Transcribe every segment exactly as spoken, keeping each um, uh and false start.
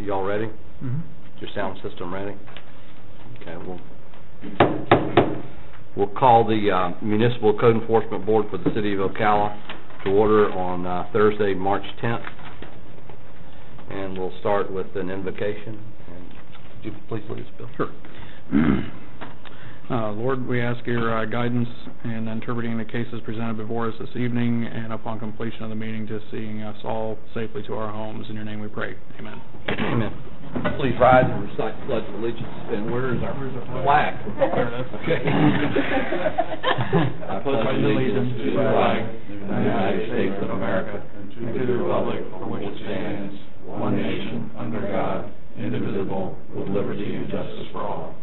You all ready? Mm-hmm. Is your sound system ready? Okay, we'll, we'll call the uh, Municipal Code Enforcement Board for the City of Ocala to order on uh, Thursday, March tenth. And we'll start with an invocation. And would you please lead us, Bill? Sure. Uh, Lord, we ask your uh, guidance in interpreting the cases presented before us this evening, and upon completion of the meeting, to seeing us all safely to our homes. In your name we pray. Amen. Amen. Please rise and recite the Pledge of Allegiance. And where is our flag? There it is. Okay. I pledge allegiance to the flag of the United States of America and to the republic for which it stands, one nation, under God, indivisible, with liberty and justice for all.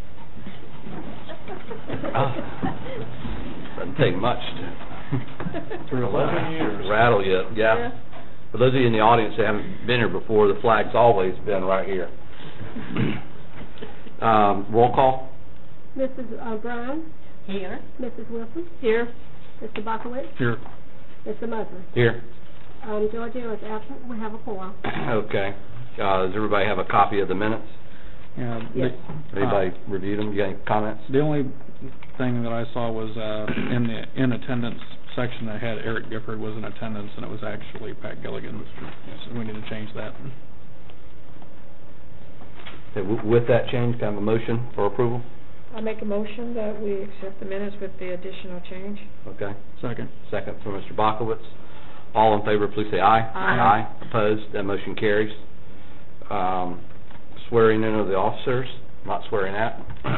Uh, doesn't take much to Through eleven years. rattle you, yeah. Yeah. For those of you in the audience that haven't been here before, the flag's always been right here. um, roll call. Missus Uh, Brown? Here. Missus Wilson? Here. Mister Bakowitz? Here. Mister Muslim? Here. Um, Georgia is absent. We have a quorum. Okay. Uh, does everybody have a copy of the minutes? Yeah, Yes. the, Anybody uh, reviewed them? You got any comments? the only thing that I saw was uh, in the in attendance section that had Eric Gifford was in attendance, and it was actually Pat Gilligan. So we need to change that. Okay, w with that change, can I have a motion for approval? I make a motion that we accept the minutes with the additional change. Okay. Second. Second from Mister Bakowitz. All in favor, please say aye. Aye. Aye. Opposed? That motion carries. Um, swearing in of the officers, not swearing at.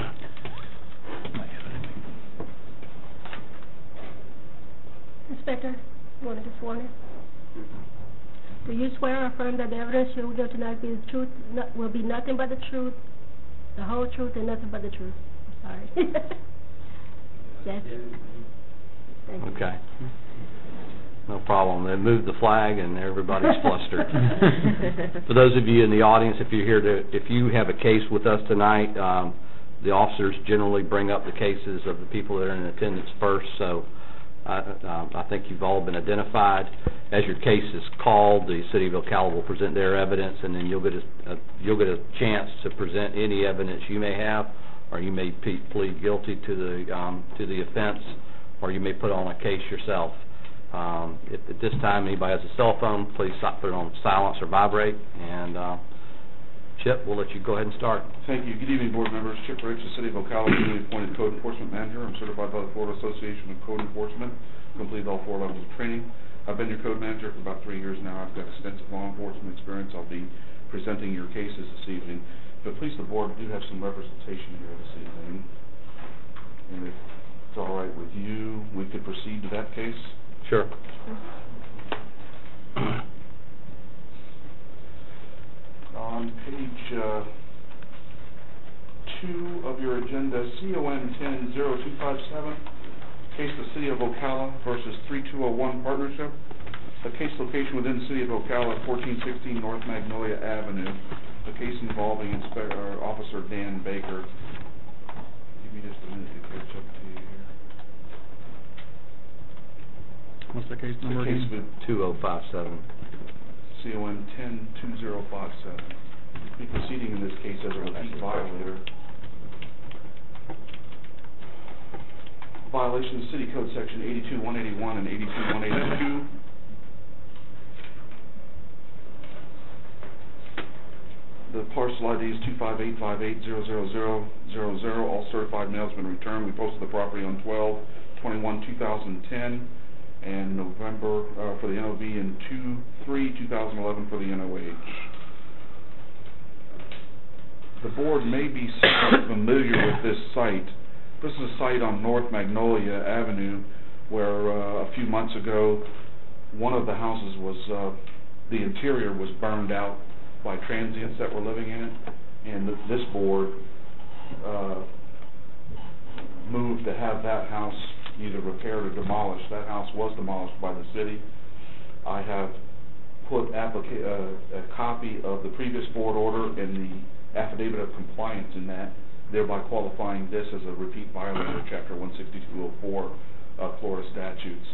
Inspector, you want to get sworn in? Do you swear or affirm that the evidence you will give tonight be the truth, no, will be nothing but the truth, the whole truth, and nothing but the truth? I'm sorry. Yes. Thank you. Okay. No problem. They moved the flag and everybody's flustered. For those of you in the audience, if you're here to, if you have a case with us tonight, um, the officers generally bring up the cases of the people that are in attendance first. So I, um, I think you've all been identified. As your case is called, the City of Ocala will present their evidence, and then you'll get a, a you'll get a chance to present any evidence you may have, or you may plead guilty to the um, to the offense, or you may put on a case yourself. Um, if at this time anybody has a cell phone, please stop, put it on silence or vibrate. And uh, Chip, we'll let you go ahead and start. Thank you. Good evening, board members. Chip Rich, the City of Ocala, newly appointed Code Enforcement Manager. I'm certified by the Florida Association of Code Enforcement. Completed all four levels of training. I've been your code manager for about three years now. I've got extensive law enforcement experience. I'll be presenting your cases this evening. But please, the board, we do have some representation here this evening. And if it's all right with you, we could proceed to that case. Sure. On page uh, two of your agenda, C O N ten zero two five seven, case of the City of Ocala versus three two oh one Partnership. A case location within the City of Ocala, fourteen sixteen North Magnolia Avenue. A case involving Inspector uh, Officer Dan Baker. Give me just a minute to catch up to you here. What's the case number The case again? with two oh five seven. C O N ten two zero five seven. Be proceeding in this case as a repeat violator. Violation of City Code Section eighty-two one eighty-one and eighty-two one eighty-two. The parcel I D is two five eight five eight zero zero zero zero zero. All certified mails have been returned. We posted the property on twelve twenty-one two thousand ten. And November uh, for the N O V and two three two thousand eleven for the N O H. The board may be familiar with this site. This is a site on North Magnolia Avenue where uh, a few months ago one of the houses was, uh, the interior was burned out by transients that were living in it, and th this board uh, moved to have that house either repaired or demolished. That house was demolished by the city. I have put applica uh, a copy of the previous board order and the affidavit of compliance in that, thereby qualifying this as a repeat violator, Chapter one sixty-two oh four of Florida statutes.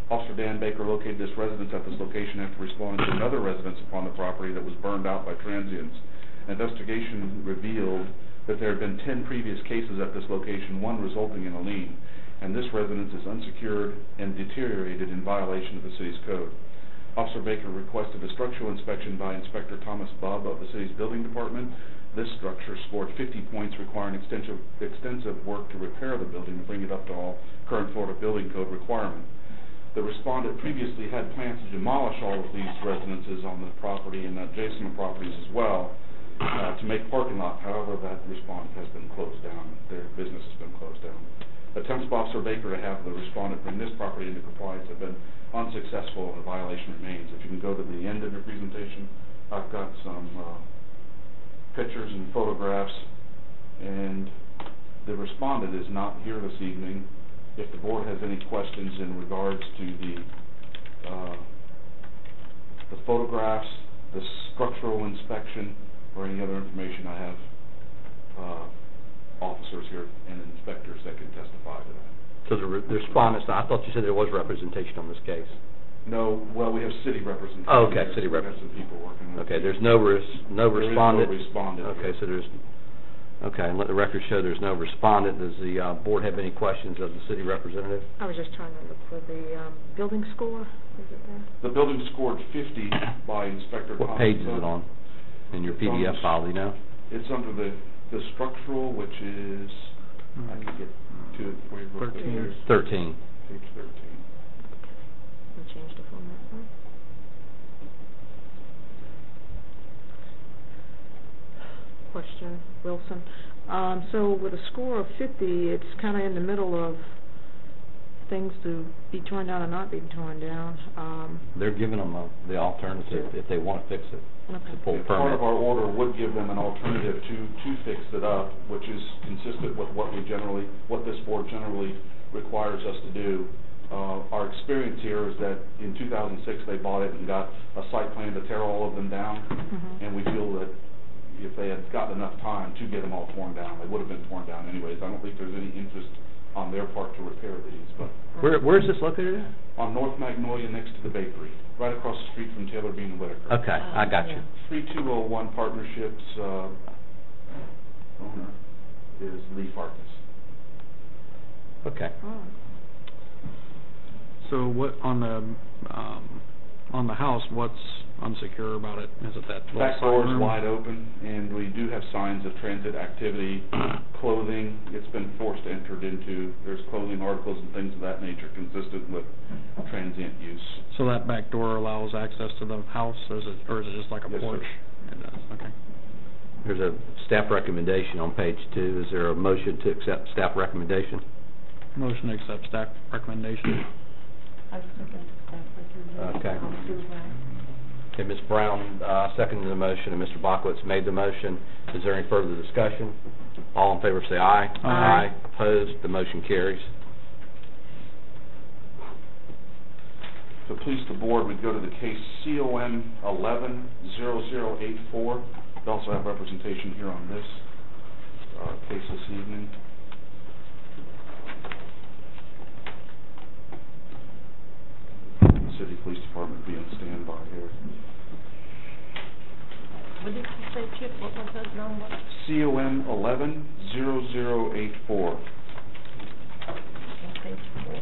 Officer Dan Baker located this residence at this location after responding to another residence upon the property that was burned out by transients. An investigation revealed that there had been ten previous cases at this location, one resulting in a lien, and this residence is unsecured and deteriorated in violation of the city's code. Officer Baker requested a structural inspection by Inspector Thomas Bubb of the city's building department. This structure scored fifty points, requiring extensive, extensive work to repair the building and bring it up to all current Florida building code requirements. The respondent previously had plans to demolish all of these residences on the property and adjacent properties as well, uh, to make parking lot. However, that respondent has been closed down. Their business has been closed down. Attempts by Officer Baker to have the respondent bring this property into compliance have been unsuccessful, and a violation remains. If you can go to the end of your presentation, I've got some uh, pictures and photographs, and the respondent is not here this evening. If the board has any questions in regards to the uh, the photographs, the structural inspection, or any other information, I have uh, officers here and inspectors that can testify to that. So the re- the respondents, I thought you said there was representation on this case. No, well, we have city representation. Oh, okay, here, city so we have represent- some people working with Okay, it. there's no res, no There is no respondent? respondent Okay, here. so there's, okay, and let the record show there's no respondent. Does the uh, board have any questions of the city representative? I was just trying to look for the, um, building score, is it there? The building scored fifty by Inspector Thomas. What page is it on in your P D F file, do you know? It's under the, the structural, which is, I can get to it for you real quick. Thirteen. Here's Thirteen. Page thirteen. We changed the format, huh? Question, Wilson. Um, so with a score of fifty, it's kinda in the middle of things to be torn down or not be torn down. Um, They're giving them a- the alternative if they want to fix it, okay. to pull And Part permit. of our order would give them an alternative to, to fix it up, which is consistent with what we generally, what this board generally requires us to do. Uh, our experience here is that in two thousand six, they bought it and got a site plan to tear all of them down, Mhm. and we feel that if they had gotten enough time to get them all torn down, they would have been torn down anyways. I don't think there's any interest on their part to repair these, but Where, where's this located at? on North Magnolia next to the bakery, right across the street from Taylor Bean and Whitaker. Okay, I got you. three two oh one Partnerships, uh, owner is Lee Farkas. Okay. Oh. So what, on the, um, on the house, what's unsecure about it? Is it that little Back side door is room? wide open, and we do have signs of transit activity, clothing, it's been forced entered into, there's clothing articles and things of that nature consistent with transient use. So that back door allows access to the house, is it, or is it just like a Yes, sir. porch? It does, okay. There's a staff recommendation on page two. Is there a motion to accept staff recommendation? Motion to accept staff recommendation. I second that. Okay. Okay, Miz Brown, uh, seconded the motion, and Mister Bachwitz made the motion. Is there any further discussion? All in favor say aye. Aye. Opposed, the motion carries. To please the board, we go to the case C O M eleven zero zero eight four. We also have representation here on this uh, case this evening. The City Police Department be on standby here. What did you say, Chip? What was that number? C O M eleven zero zero eight four. On page four.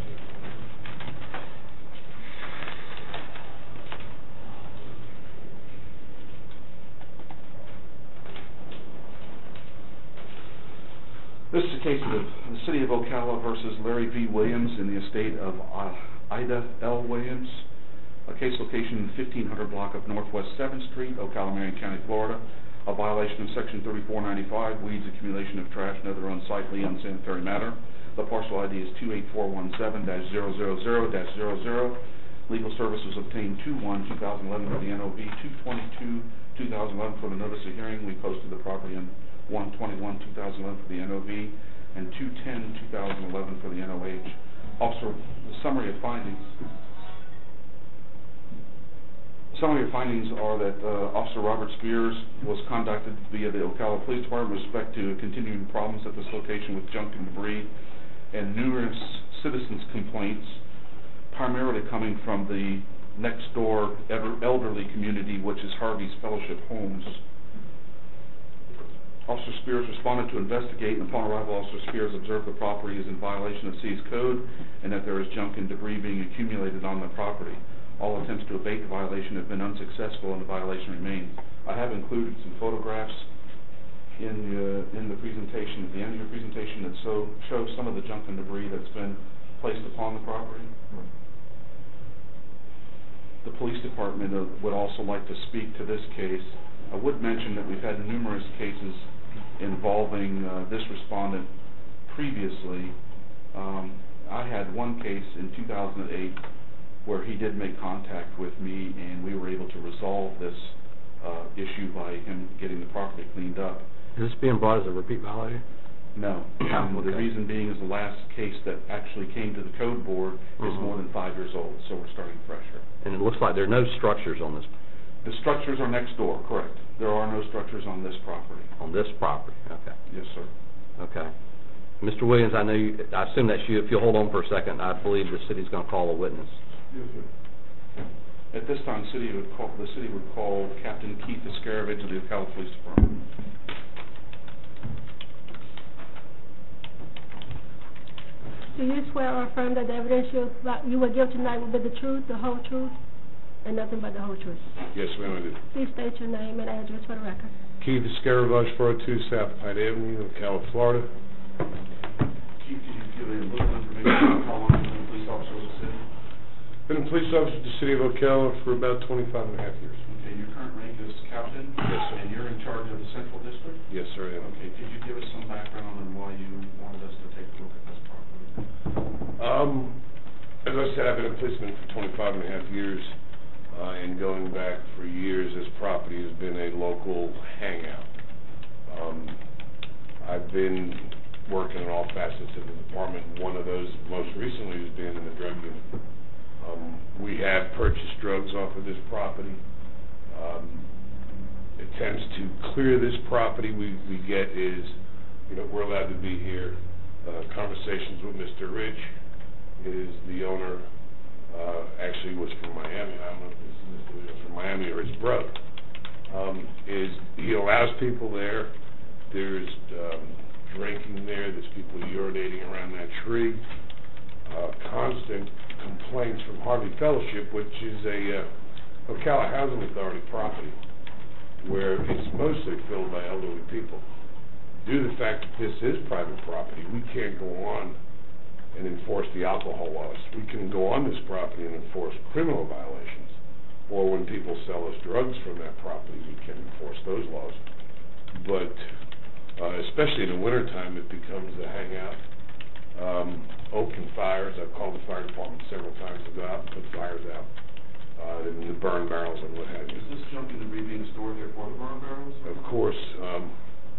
This is a case of the City of Ocala versus Larry V. Williams in the estate of uh, Ida L. Williams. A case location in the fifteen hundred block of Northwest seventh Street, Ocala, Marion County, Florida. A violation of Section thirty-four ninety-five, weeds, accumulation of trash, and other unsightly, unsanitary matter. The parcel I D is two eight four one seven dash zero zero zero dash zero zero. Legal service was obtained two one two thousand eleven for the N O V, two twenty-two two thousand eleven for the notice of hearing. We posted the property on one twenty-one two thousand eleven for the N O V, and two ten two thousand eleven for the N O H. Officer, the summary of findings. Summary of findings are that uh, Officer Robert Spears was contacted via the Ocala Police Department with respect to continuing problems at this location with junk and debris and numerous citizens' complaints. primarily coming from the next door ever- elderly community, which is Harvey's Fellowship Homes. Officer Spears responded to investigate, and upon arrival, Officer Spears observed the property is in violation of city's code and that there is junk and debris being accumulated on the property. All attempts to abate the violation have been unsuccessful and the violation remains. I have included some photographs in the, in the presentation, at the end of your presentation, that so, shows some of the junk and debris that's been placed upon the property. The police department uh, would also like to speak to this case. I would mention that we've had numerous cases involving uh, this respondent previously. Um, I had one case in two thousand eight where he did make contact with me, and we were able to resolve this uh, issue by him getting the property cleaned up. Is this being brought as a repeat violator? No. And Okay. the reason being is the last case that actually came to the code board is Mhm. more than five years old, so we're starting fresher. And it looks like there are no structures on this, The structures are next door, correct. There are no structures on this property. on this property, okay. Yes, sir. Okay. Mister Williams, I know you, I assume that's you. If you'll hold on for a second, I believe the city's gonna call a witness. Yes, sir. At this time, city would call, the city would call Captain Keith Iscarovich of the Ocala Police Department. Do you swear or affirm that the evidence you, that you will give tonight will be the truth, the whole truth, and nothing but the whole truth? Yes, ma'am, I do. Please state your name and address for the record. Keith Escaravage, four oh two South Pine Avenue, Ocala, Florida. Keith, can you give a little information about how long you've been a police officer with the city? Been a police officer in the city of Ocala for about twenty-five and a half years. Okay, your current rank is captain? Yes, sir. And you're in charge of the central district? Yes, sir, I am. Okay, could you give us some background on why you wanted us to take a look at this property? Um, as I said, I've been a policeman for twenty-five and a half years, uh, and going back for years, this property has been a local hangout. Um, I've been working in all facets of the department. One of those most recently has been in the drug unit. Um, we have purchased drugs off of this property. Um, attempts to clear this property we, we get is, you know, we're allowed to be here. Uh, conversations with Mister Rich, is the owner, uh, actually was from Miami. I don't know if this is Mister Rich was from Miami or his brother. Um, is he allows people there. There's um, drinking there. There's people urinating around that tree. Uh, constant complaints from Harvey Fellowship, which is a uh, Ocala Housing Authority property, where it's mostly filled by elderly people. Due to the fact that this is private property, we can't go on and enforce the alcohol laws. We can go on this property and enforce criminal violations, or when people sell us drugs from that property, we can enforce those laws. But uh, especially in the wintertime, it becomes a hangout. Um, open fires, I've called the fire department several times to go out and put fires out, uh, and the burn barrels and what have you. Is this junk and debris being stored there for the burn barrels? Of course, um,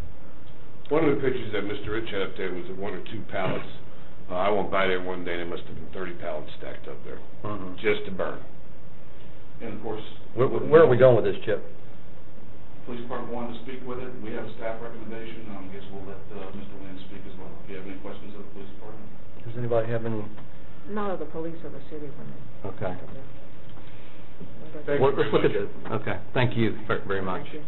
one of the pictures that Mister Rich had up there was of one or two pallets. Uh, I went by there one day, and there must have been thirty pallets stacked up there, Mhm. just to burn. And of course... Where, where are we going with this, Chip? Police department wanted to speak with it. We have a staff recommendation. Um, I guess we'll let uh, Mister Lynn speak as well. If you have any questions of the police department? Does anybody have any? Not of the police or the city when they... Okay. Thank Well, you let's very look at much. the, okay, thank you ver- very much. Thank you.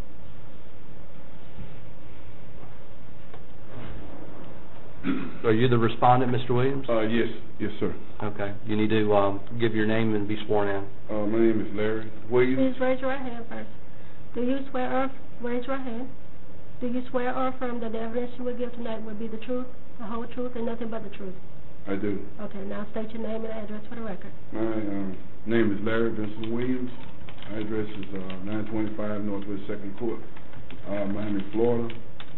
Are you the respondent, Mister Williams? Uh, yes, yes, sir. Okay, you need to, um, give your name and be sworn in. Uh, my name is Larry Williams. Please raise your right hand first. Do you swear or, raise your hand. Do you swear or affirm that the evidence you will give tonight will be the truth, the whole truth, and nothing but the truth? I do. Okay, now state your name and address for the record. My um, name is Larry Vincent Williams. My address is uh, nine twenty-five Northwest Second Court, uh, Miami, Florida.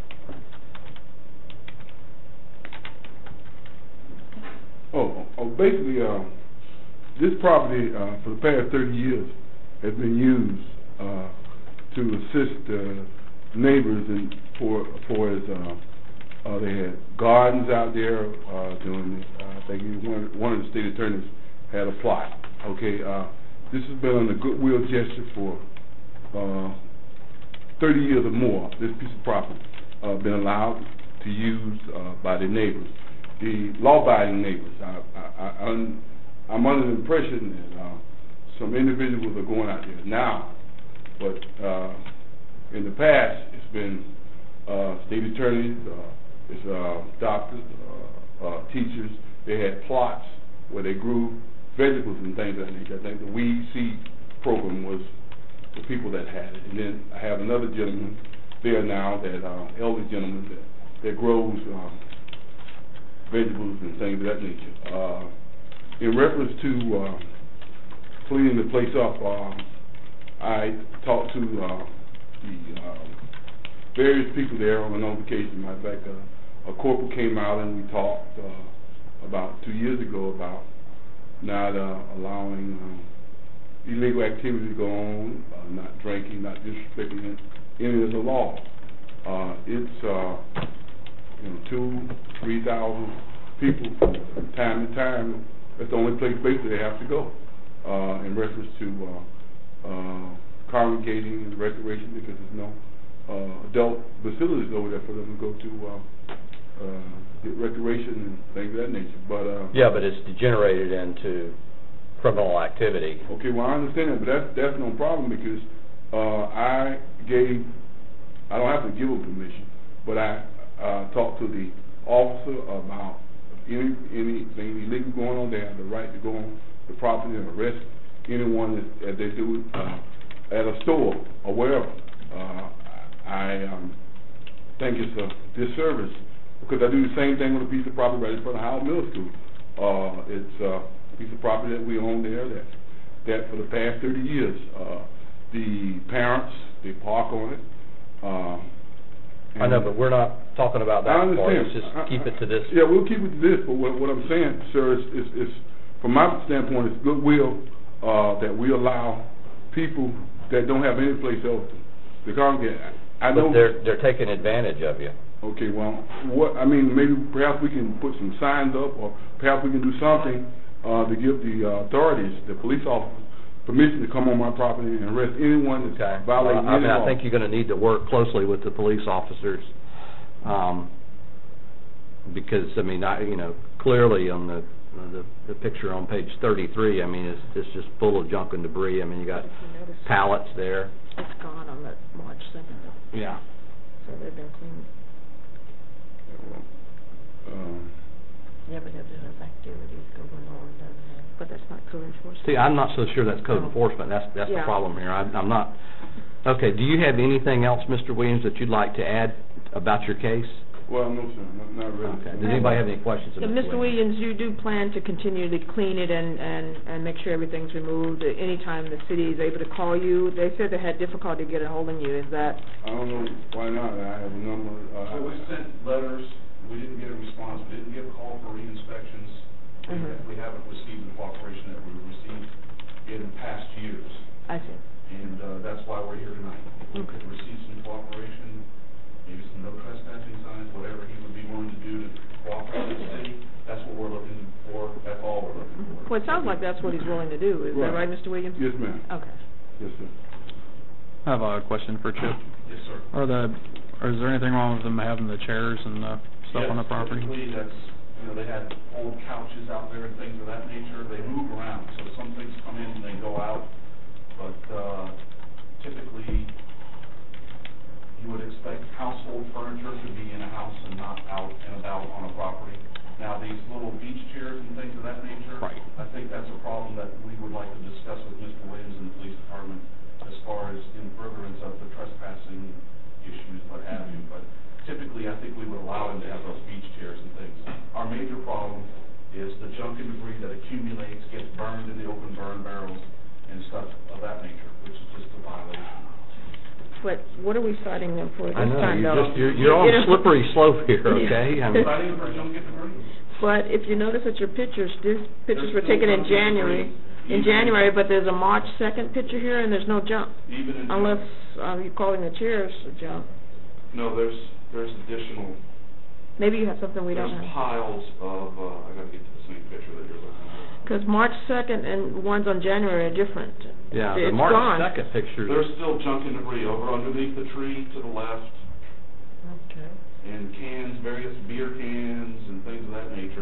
Oh, oh, basically, uh, this property uh, for the past thirty years has been used uh, to assist uh, neighbors and for for as uh, uh, they had gardens out there uh, doing. Uh, I think one one of the state attorneys had a plot. Okay, uh, this has been on a goodwill gesture for uh, thirty years or more. This piece of property uh, been allowed to use uh, by the neighbors. The law-abiding neighbors. I, I, I, I'm under the impression that, uh, some individuals are going out there now, but, uh, in the past, it's been, uh, state attorneys, uh, it's, uh, doctors, uh, uh, teachers, they had plots where they grew vegetables and things of that nature. I think the weed seed program was the people that had it. And then I have another gentleman there now, that, uh, elderly gentleman that, that grows, uh, vegetables and things of that nature. Uh, in reference to, uh, cleaning the place up, uh, I talked to, uh, the, uh, various people there on an occasion. Matter of fact, uh, a corporal came out and we talked, uh, about two years ago about not, uh, allowing, um, illegal activity to go on, uh, not drinking, not disrespecting any of the law. Uh, it's, uh, you know, two, three thousand people from time to time. That's the only place basically they have to go, uh, in reference to, uh, uh, congregating and recreation, because there's no, uh, adult facilities over there for them to go to, uh, uh, get recreation and things of that nature, but, uh. Yeah, but it's degenerated into criminal activity. Okay, well, I understand that, but that's, that's no problem, because, uh, I gave, I don't have to give them permission, but I, uh, talked to the officer about any, anything illegal going on. They have the right to go on the property and arrest anyone that, that they do, uh, at a store or wherever. Uh, I, um, think it's a disservice, because I do the same thing with a piece of property right in front of Howard Middle School. Uh, it's, uh, a piece of property that we own there that, that for the past thirty years, uh, the parents, they park on it, um. I know, but we're not talking about that I part, understand. let's just I- keep it to this. Yeah, we'll keep it to this, but what, what I'm saying, sir, is, is, is, from my standpoint, it's goodwill, uh, that we allow people that don't have any place else to congregate. I know. But they're, they're taking advantage of you. Okay, well, what, I mean, maybe perhaps we can put some signs up, or perhaps we can do something, uh, to give the uh, authorities, the police officers, permission to come on my property and arrest anyone that's violating Well, I any mean, law. I think you're gonna need to work closely with the police officers, um, because, I mean, I, you know, clearly on the, the, the picture on page thirty-three, I mean, it's, it's just full of junk and debris. I mean, you got If you notice, pallets there. it's gone on that March second, Yeah. so they've been cleaned. Um, Yeah, but there's enough activities going on, doesn't it? But that's not code enforcement. See, I'm not so sure that's code No. enforcement, that's, that's the Yeah. problem here, I, I'm not. Okay, do you have anything else, Mister Williams, that you'd like to add about your case? well, no, sir, not, not really. Okay, does anybody have any questions of So, Mister Mister Williams, you do plan to continue to clean it and, and, and make sure everything's removed anytime the city is able to call you? They said they had difficulty getting hold of you, is that? I don't know why not, I have a number, uh. So we sent letters, we didn't get a response, we didn't get a call for re-inspections. We Mhm. ha- we haven't received the cooperation that we received in past years, I see. and, uh, that's why we're here tonight. If we could receive some cooperation, maybe some no trespassing signs, whatever he would be willing to do to cooperate with the city, that's what we're looking for, that's all we're looking for. Well, it sounds like that's what he's willing to do, is that Right. right, Mister Williams? Yes, ma'am, Okay. yes, sir. I have a question for Chip. Yes, sir. Are the, or is there anything wrong with them having the chairs and the stuff on the property? Yes, typically, that's, you know, they had old couches out there and things of that nature, they move around, so some things come in and they go out, but, uh, typically, you would expect household furniture to be in a house and not out and about on a property. Now, these little beach chairs and things of that nature. Right. I think that's a problem that we would like to discuss with Mister Williams and the police department as far as in furtherance of the trespassing issues, what have you. But typically, I think we would allow them to have those beach chairs and things. Our major problem is the junk and debris that accumulates, gets burned in the open burn barrels and stuff of that nature, which is just a violation. But what are we citing them for this I know, time, you're though? just, you're, you're on You know? a slippery slope here, okay? I mean, Citing for junk and debris? But if you notice at your pictures, these pictures There's were still taken in junk and January, debris. in Even- January, but there's a March second picture here and there's no junk. Even in. Unless, um, you're calling the chairs a junk. No, there's, there's additional, Maybe you have something we there's don't have. piles of, uh, I gotta get to the same picture that you're looking at. Because March second and ones on January are different. yeah, the It's March gone. second picture. There's still junk and debris over underneath the tree to the left, Okay. and cans, various beer cans and things of that nature.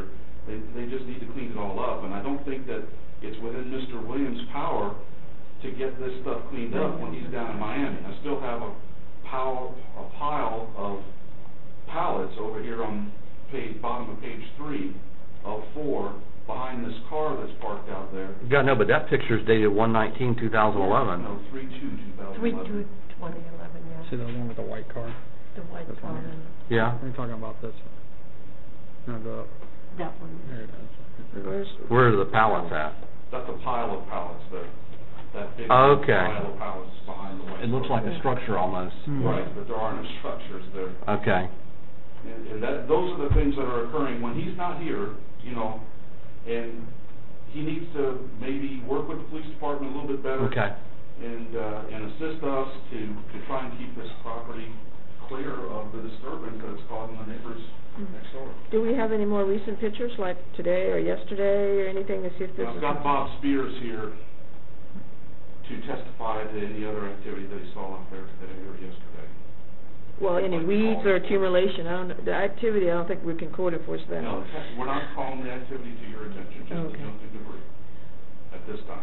They, they just need to clean it all up, and I don't think that it's within Mister Williams' power to get this stuff cleaned up when he's down in Miami. I still have a pile, a pile of pallets over here on page, bottom of page three of four, behind this car that's parked out there. Yeah, no, but that picture's dated one nineteen, two thousand eleven. No, three two, two thousand Three, eleven. two, twenty eleven, yeah. See the one with the white car? The white This car, one here. and Yeah? We're talking about this. No, go up. that one. There it is. Where's, Where are the pallets at? That's a pile of pallets there. That big Okay. pile of pallets behind the white. It looks like a structure almost. Right, but there are no structures there. Okay. And, and that, those are the things that are occurring when he's not here, you know, and he needs to maybe work with the police department a little bit better. Okay. And, uh, and assist us to, to try and keep this property clear of the disturbance that it's causing the neighbors next door. do we have any more recent pictures, like today or yesterday, or anything to see if this Now, is... I've got Bob Spears here to testify to any other activity that he saw out there today or yesterday. Well, any weeds or accumulation, I don't, the activity, I don't think we can code enforce that. No, we're not calling the activity to your attention, just the Okay. jumping debris at this time.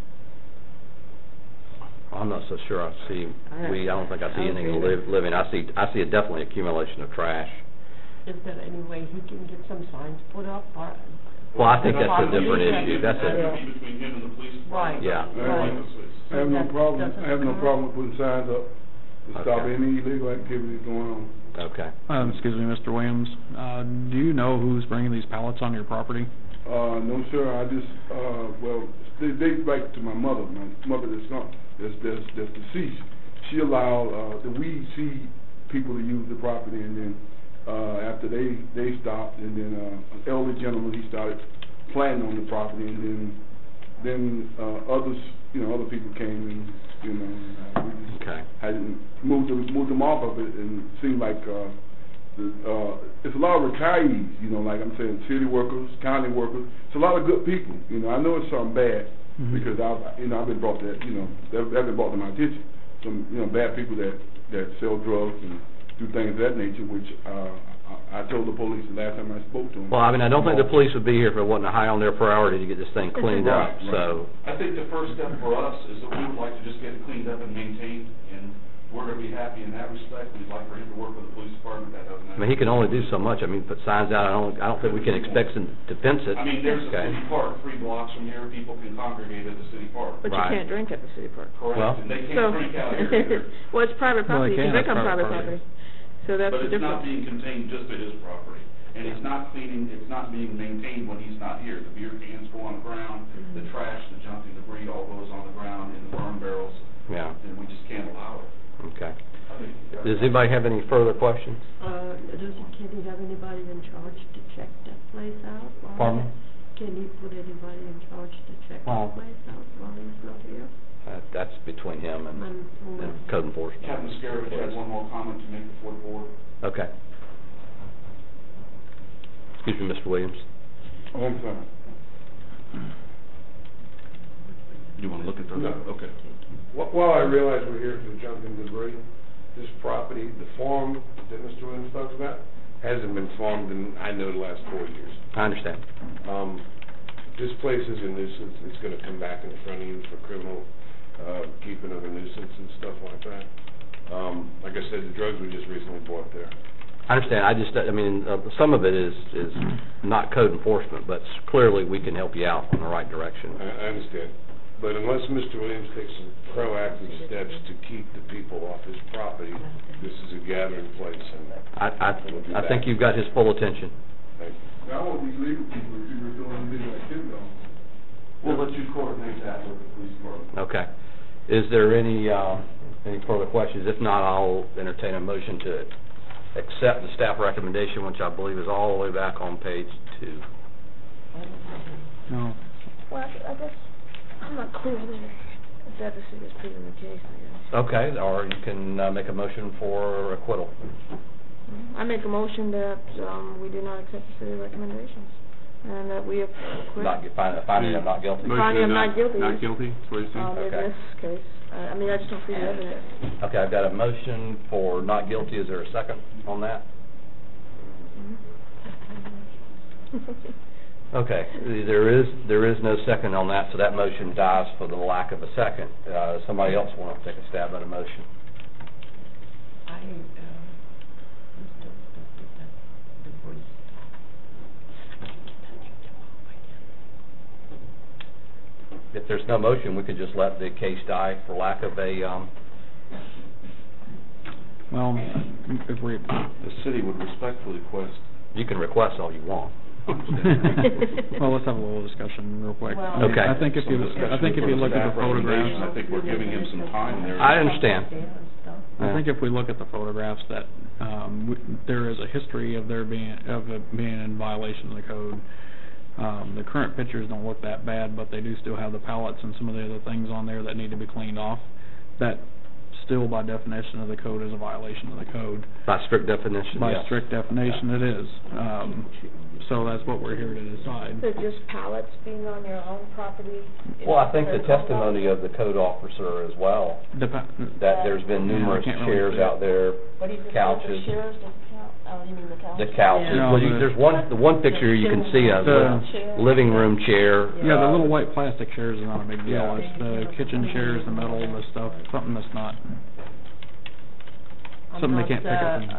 I'm not so sure I see, I- we, I don't think I see I don't anything see liv- living. I see, I see a definitely accumulation of trash. Is there any way he can get some signs put up, or? Well, I think that's a Probably different can. issue. That's That a, would be between him and the police Right. department. Yeah. Right. I have no That problem, doesn't I have no occur? problem with putting signs up to stop Okay. any illegal activities going on. okay. Um, excuse me, Mister Williams, uh, do you know who's bringing these pallets on your property? Uh, no, sir, I just, uh, well, it dates back to my mother, my mother that's not, that's, that's, that's deceased. She allowed, uh, the weed seed people to use the property, and then, uh, after they, they stopped, and then, uh, an elderly gentleman, he started planting on the property, and then, then, uh, others, you know, other people came and, you know, and, uh, we just Okay. had moved them, moved them off of it, and it seemed like, uh, the, uh, it's a lot of retirees, you know, like I'm saying, city workers, county workers. It's a lot of good people, you know. I know it's something bad, Mhm. because I've, you know, I've been brought that, you know, that, that been brought to my attention. Some, you know, bad people that, that sell drugs and do things of that nature, which, uh, I, I told the police the last time I spoke to them. Well, I mean, I don't think the police would be here if it wasn't high on their priority to get this thing cleaned up, Right, right. so. I think the first step for us is that we would like to just get it cleaned up and maintained, and we're gonna be happy in that respect. We'd like for him to work with the police department, that doesn't I happen. mean, he can only do so much. I mean, put signs out, I don't, I don't think we can expect him to fence it. I mean, there's a Okay. city park three blocks from here, people can congregate at the city park. But you Right. can't drink at the city park. Well- Correct, and they So, can't drink out here either. well, it's private Well, property, they you can can, drink it's on private private property. property. So that's But the it's not difference. being contained just to his property, and it's not cleaning, it's not being maintained when he's not here. The beer cans go on the ground, the Mm-hmm. trash, the junk and debris all goes on the ground in the burn barrels, Yeah, and we just can't allow it. okay. I think, uh, Does anybody have any further questions? Uh, does, can he have anybody in charge to check that place out? while Pardon me? he- Can he put anybody in charge to check Well- that place out while he's not here? Uh, That's between him and, And, and code enforcement. Captain Scarovich had one more comment to make before the board. Okay. Excuse me, Mister Williams. Oh, I'm sorry. You wanna look at those? No. Okay. Wh- While I realize we're here for the junk and debris, this property, the farm that Mister Williams talks about, hasn't been farmed in, I know, the last four years. I understand. Um, this place is a nuisance, it's gonna come back in front of you for criminal, uh, keeping of a nuisance and stuff like that. Um, like I said, the drugs we just recently bought there. I understand. I just, I mean, uh, some of it is, is not code enforcement, but clearly we can help you out in the right direction. I, I understand. But unless Mister Williams takes some proactive steps to keep the people off his property, this is a gathering place, and I, I, I think you've got his full attention. thank you. Now, I want these legal people, if you were doing illegal activity on. We'll let you coordinate that with the police department. Okay. Is there any, uh, any further questions? If not, I'll entertain a motion to accept the staff recommendation, which I believe is all the way back on page two. No. Well, I guess, I'm not clear there. If that is pleading the case, I guess. Okay, or you can uh, make a motion for acquittal. I make a motion that, um, we do not accept the city recommendations, and that we acquit. Not, get- find- finding him not guilty. Finding him not guilty. Not guilty, that's what you're saying? Um, in Okay. this case, I, I mean, I just don't see the evidence. Okay, I've got a motion for not guilty. Is there a second on that? Okay, there is, there is no second on that, so that motion dies for the lack of a second. Uh, somebody else want to take a stab at a motion? I, uh, the, the, the voice. If there's no motion, we could just let the case die for lack of a, um, Well, if we, The city would respectfully request. you can request all you want. well, let's have a little discussion real quick. Well- I mean, Okay. I think if you, I think if you look at the photographs, I think we're giving him some time there. I understand. I think if we look at the photographs, that, um, w- there is a history of there being, of it being in violation of the code. Um, the current pictures don't look that bad, but they do still have the pallets and some of the other things on there that need to be cleaned off. That still, by definition of the code, is a violation of the code. By strict definition, By yes. strict definition, it is. Um, so that's what we're here to decide. So just pallets being on your own property? Well, I think the testimony of the code officer as well, Depa- that there's been Yeah, I numerous can't really chairs see it. out there, What do you think, couches. the chairs doesn't count? Oh, you mean the couches? the couches. Yeah. Well, you, there's one, the one picture you can see of, The- the living room chair. Yeah, the uh, little white plastic chairs is not a big deal. Yeah. It's the kitchen chairs, the metal, the stuff, something that's not, I'm something they not, can't pick up uh, and...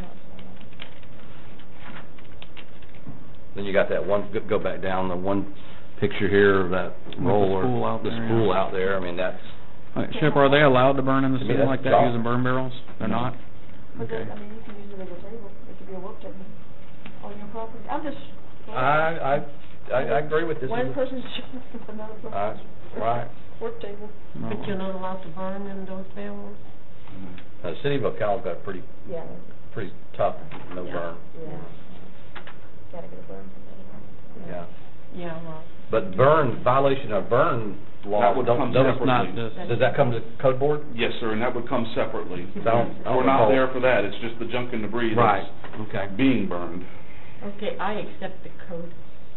Then you got that one, go- go back down, the one picture here of that the roller. spool out The there, spool yeah. out there, I mean, that's, Uh, Shep, are they allowed to burn in the To me, city that's like that wrong. using burn barrels? They're not? But Okay. then, I mean, you can use it as a table, it could be a work table on your property. I'm just. I, I, I I agree with this. One is a- person's another Uh, person's right. work table. No. But you're not allowed to burn in those barrels? Uh, The city of Ocala's got a pretty, Yeah, pretty tough no Yeah. burn, yeah. Gotta get a burn from that. yeah. Yeah, well, But burn, violation of burn law, That would don't, come don't, That's not separately. this. does that come to code board? Yes, sir, and that would come separately. I don't- I don't We're not recall. there for that, it's just the junk and debris Right, that's okay. being burned. okay, I accept the code.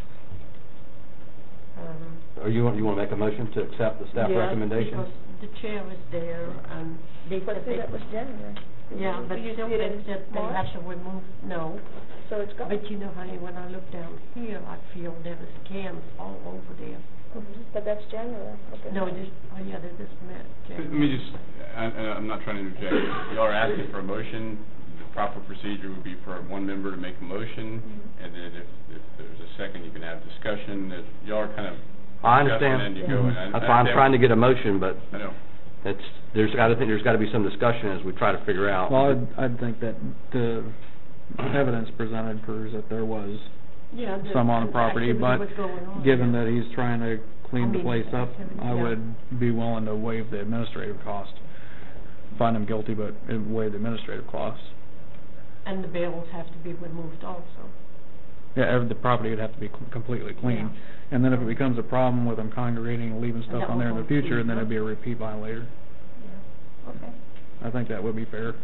Um, Or you want, you want to make a motion to accept the staff yes, recommendation? because the chair was there, and they But said see, they... that was January. Yeah, but You still did they it in said they March? have to remove, no. So it's gone. But you know, honey, when I look down here, I feel there is cans all over there. Mhm. But that's January. Okay. No, just, oh yeah, they just met. Let me just, I, I- I'm not trying to interject. Y'all are asking for a motion. The proper procedure would be for one member to make a motion, Mhm. and then if, if there's a second, you can have discussion. If y'all are kind of I discussing, understand. and you go, and I- That's I why I'm understand- trying to get a motion, but I know. it's, there's got to, think there's got to be some discussion as we try to figure out. Well, I'd, I'd think that the evidence presented proves that there was Yeah, the some on the property, activity but was going on, given yeah. that he's trying to clean I the mean, place up, activity, I yeah. would be willing to waive the administrative cost. Find him guilty, but uh, waive the administrative costs. And the barrels have to be removed also. Yeah, ev- the property would have to be cl- completely clean. Yeah. And then if it becomes a problem with them congregating and leaving stuff that on there in will the go future, to- then it'd be a repeat violator. Yeah, okay. I think that would be fair.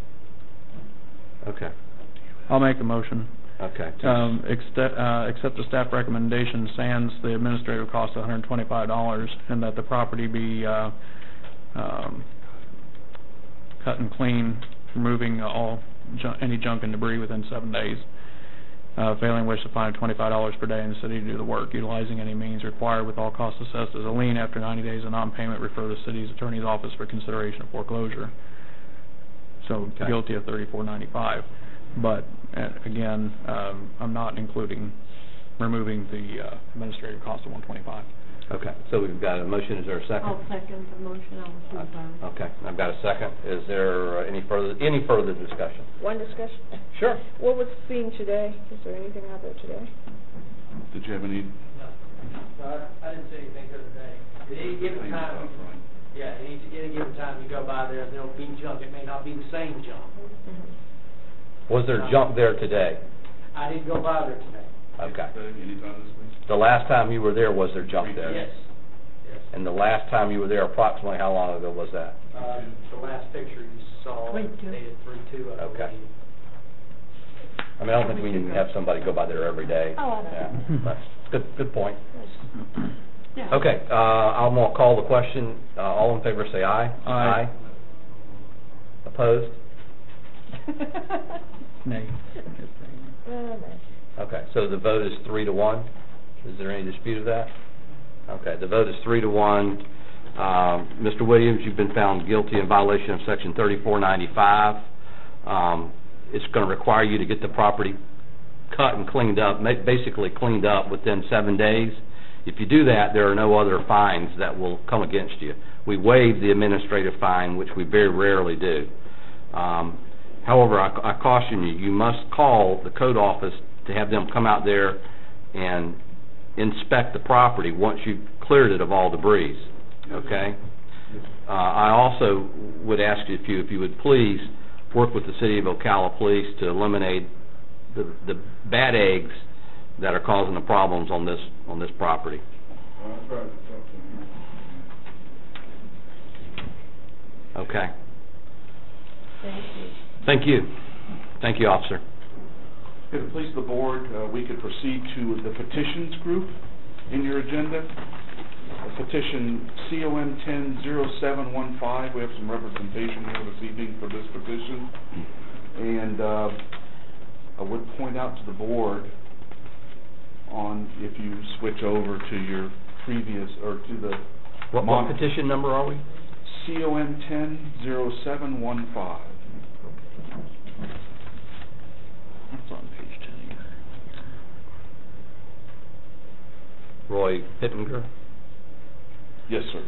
Okay, I'll make the motion. okay. Um, exte- uh, accept the staff recommendation sans the administrative cost of one hundred twenty-five dollars, and that the property be, uh, um, cut and clean, removing all ju- any junk and debris within seven days. Uh, failing which, to fine twenty-five dollars per day in the city to do the work, utilizing any means required with all costs assessed as a lien. After ninety days of non-payment, refer the city's attorney's office for consideration of foreclosure. So Okay. guilty of thirty-four ninety-five. But, uh, again, um, I'm not including, removing the uh, administrative cost of one twenty-five. Okay, so we've got a motion, is there a second? I'll second the motion, I was too Uh, sorry. Okay, I've got a second. Is there uh, any further, any further discussion? One discussion. Sure. What was seen today? Is there anything out there today? Did you have any? No, I I didn't see anything the other day. At any given time, yeah, at any, any given time you go by there, there'll be junk. It may not be the same junk. Was there junk there today? I didn't go by there today. Okay. Anytime this week? The last time you were there, was there junk there? Yes, yes. And the last time you were there, approximately how long ago was that? Uh, the last picture you saw, Three two. dated three two, I Okay. believe. I mean, I don't think we can have somebody go by there every day. Oh, I know. Yeah, that's good, good point. Yeah. Okay, uh, I'm gonna call the question. Uh, all in favor say aye. Aye. Opposed? Nay. Uh, no. Okay, so the vote is three to one. Is there any dispute of that? Okay, the vote is three to one. Um, Mister Williams, you've been found guilty in violation of Section thirty-four ninety-five. Um, It's going to require you to get the property cut and cleaned up, ma- basically cleaned up within seven days. If you do that, there are no other fines that will come against you. We waive the administrative fine, which we very rarely do. Um, However, I I caution you, you must call the code office to have them come out there and inspect the property once you've cleared it of all debris, okay? Uh, I also would ask you if you, if you would please work with the City of Ocala Police to eliminate the, the bad eggs that are causing the problems on this, on this property. Okay. Thank you. Thank you. Thank you, officer. If it pleases the board, uh, we could proceed to the petitions group in your agenda. Uh, Petition C O M ten zero seven one five, we have some representation here this evening for this petition. And uh, I would point out to the board on, if you switch over to your previous, or to the... What, what petition number are we? C O M ten zero seven one five. It's on page ten here. Roy Pittenger? Yes, sir.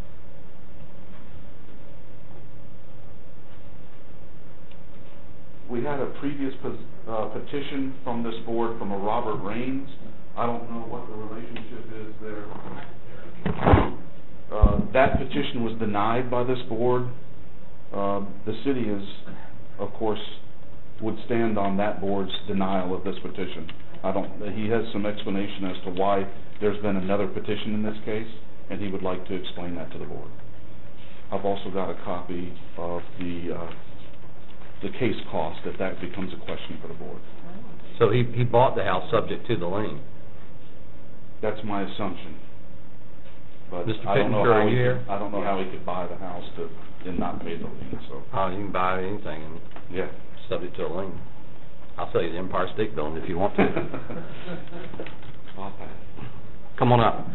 We had a previous pos- uh, petition from this board from a Robert Raines. I don't know what the relationship is there. Uh, that petition was denied by this board. Uh, the city is, of course, would stand on that board's denial of this petition. I don't, he has some explanation as to why there's been another petition in this case, and he would like to explain that to the board. I've also got a copy of the, uh, the case cost, if that becomes a question for the board. So he, he bought the house subject to the lien? That's my assumption. But Mister I don't know Pittenger, how are he you here? could, I don't know how he could buy the house to, and not pay the lien, so, Oh, you can buy anything and yeah. subject to a lien. I'll sell you the Empire State Building if you want to. I'll pay. Come on up.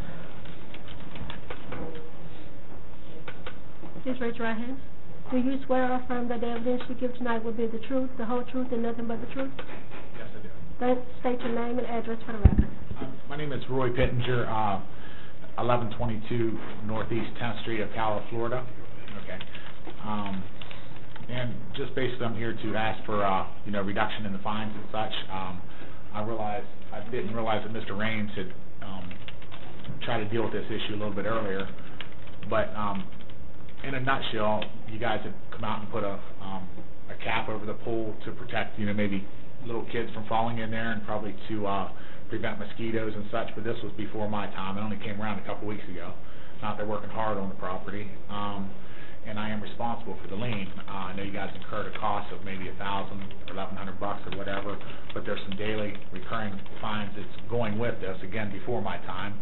Please raise your right hand. Do you swear or affirm that the evidence you give tonight will be the truth, the whole truth, and nothing but the truth? Yes, I do. Then state your name and address for the record. Um, my name is Roy Pittenger, uh, eleven twenty-two Northeast tenth Street, Ocala, Florida. Okay. Um, and just basically I'm here to ask for, uh, you know, reduction in the fines and such. Um, I realized, I didn't realize that Mister Raines had, um, tried to deal with this issue a little bit earlier. But, um, in a nutshell, you guys had come out and put a, um, a cap over the pool to protect, you know, maybe little kids from falling in there and probably to, uh, prevent mosquitoes and such, but this was before my time. It only came around a couple weeks ago. Not they're working hard on the property, um, and I am responsible for the lien. Uh, I know you guys incurred a cost of maybe a thousand, eleven hundred bucks or whatever, but there's some daily recurring fines that's going with this. Again, before my time.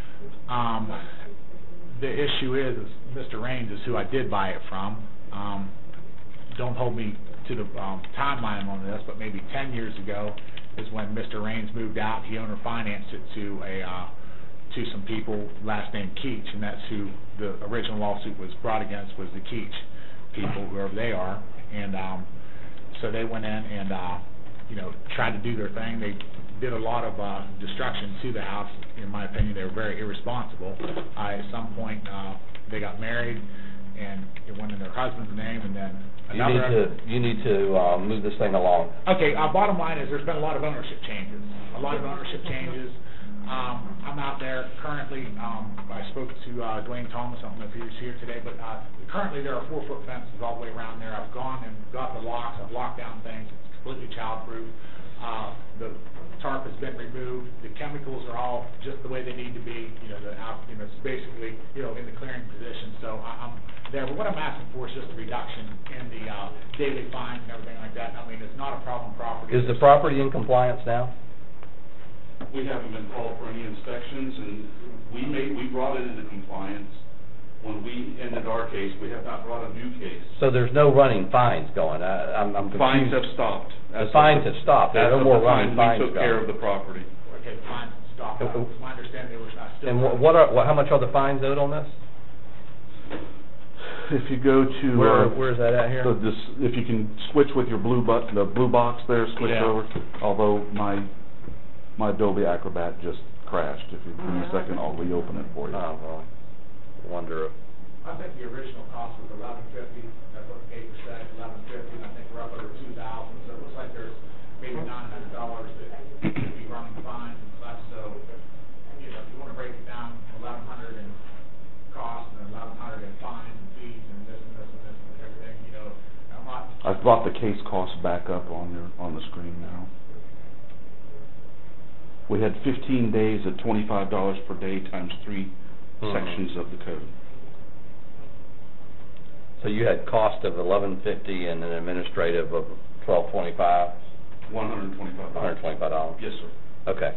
Um, the issue is, is Mister Raines is who I did buy it from. Um, don't hold me to the um, timeline on this, but maybe ten years ago is when Mister Raines moved out. He owner financed it to a uh, to some people, last name Keach, and that's who the original lawsuit was brought against, was the Keach people, whoever they are. And um, so they went in and uh, you know, tried to do their thing. They did a lot of uh, destruction to the house. In my opinion, they were very irresponsible. Uh, at some point, uh, they got married, and it went in their husband's name, and then You another... need to, you need to, uh, move this thing along. Okay, uh, bottom line is there's been a lot of ownership changes, a lot of ownership changes. Um, I'm out there currently, um, I spoke to, uh, Dwayne Thomas, I don't know if he was here today, but, uh, currently there are four-foot fences all the way around there. I've gone and got the locks, I've locked down things, it's completely child-proof. Uh, the tarp has been removed, the chemicals are all just the way they need to be, you know, the, out- you know, it's basically, you know, in the clearing position, so I, I'm there. But what I'm asking for is just a reduction in the, uh, daily fines and everything like that. I mean, it's not a problem property. Is the property in compliance now? We haven't been called for any inspections, and we made, we brought it into compliance. When we ended our case, we have not brought a new case. So there's no running fines going? I, I'm, I'm confused. Fines have stopped. The fines have stopped, there are no more running fines We took going. care of the property. Okay, fines stopped. uh, it's my understanding they were not still. And what, what are, what, how much are the fines owed on this? If you go to, Where, uh, where's that at here? so this, if you can switch with your blue but, the blue box there, switch Yeah. over, although my, my Adobe Acrobat just crashed. If you give me a second, I'll reopen it for you. Oh, well, wonder, I think the original cost was eleven fifty, that's what the paper said, eleven fifty, and I think we're up over two thousand, so it looks like there's maybe nine hundred dollars that could be running fines and stuff, so, you know, if you wanna break it down, eleven hundred in cost and eleven hundred in fines and fees and this and this and this and everything, you know, I'm not. I've brought the case cost back up on your, on the screen now. We had fifteen days at twenty-five dollars per day times three Mhm. sections of the code. so you had cost of eleven fifty and an administrative of twelve twenty-five, One hundred and twenty-five one hundred twenty-five dollars? Yes, sir. Okay.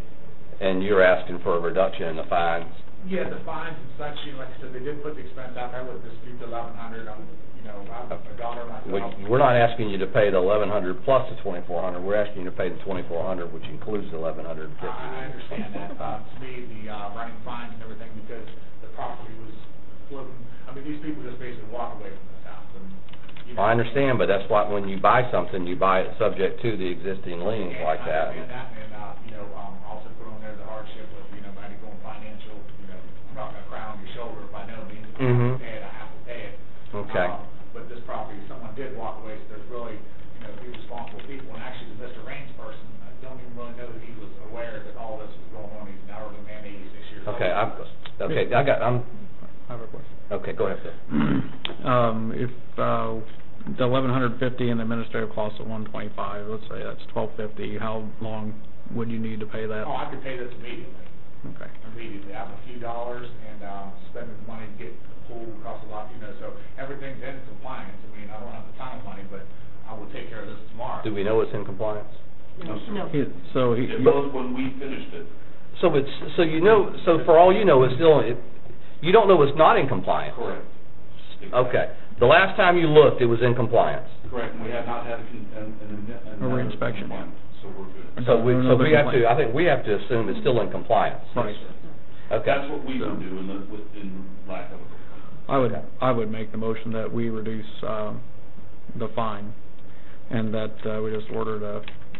And you're asking for a reduction in the fines? Yeah, the fines and such, you know, like I said, they did put the expense out, I would dispute the eleven hundred, I'm, you know, I'm a daughter We- myself. We're not asking you to pay the eleven hundred plus the twenty-four hundred, we're asking you to pay the twenty-four hundred, which includes the eleven hundred and I, fifty. I understand that, uh, to me, the, uh, running fines and everything, because the property was floating, I mean, these people just basically walk away from this house, and, you know. I understand, but that's why when you buy something, you buy it subject to the existing liens And like I that. understand that, and, uh, you know, um, also put on there the hardship of, you know, maybe going financial, you know, I'm not gonna cry on your shoulder by no means, if I have Mhm. to pay it, I have to pay it. Okay. Uh, But this property, someone did walk away, so there's really, you know, three responsible people, and actually the Mister Raines person, I don't even really know that he was aware that all this was going on, he's an elderly man, eighty-six years old. Okay, I'm, okay, I got, I'm, I have a question. okay, go ahead, Bill. Um, if, uh, the eleven hundred fifty and the administrative cost of one twenty-five, let's say that's twelve fifty, how long would you need to pay that? Oh, I could pay this immediately, Okay. immediately, I have a few dollars, and, um, spending the money to get the pool costs a lot, you know, so everything's in compliance, I mean, I don't have a ton of money, but I will take care of this tomorrow. Do we know it's in compliance? No, sir. No. He- So he, It was when we finished it. So it's, so you know, so for all you know, it's still, it, you don't know it's not in compliance? Correct. Okay. The last time you looked, it was in compliance? Correct, and we have not had a con, an, an, an. A reinspection. So we're good. So we, so Another we have to, complaint. I think we have to assume it's still in compliance? Right. Okay. That's what we So- would do in the, with, in lack of a complaint. I would, Okay. I would make the motion that we reduce, um, the fine, and that, uh, we just order to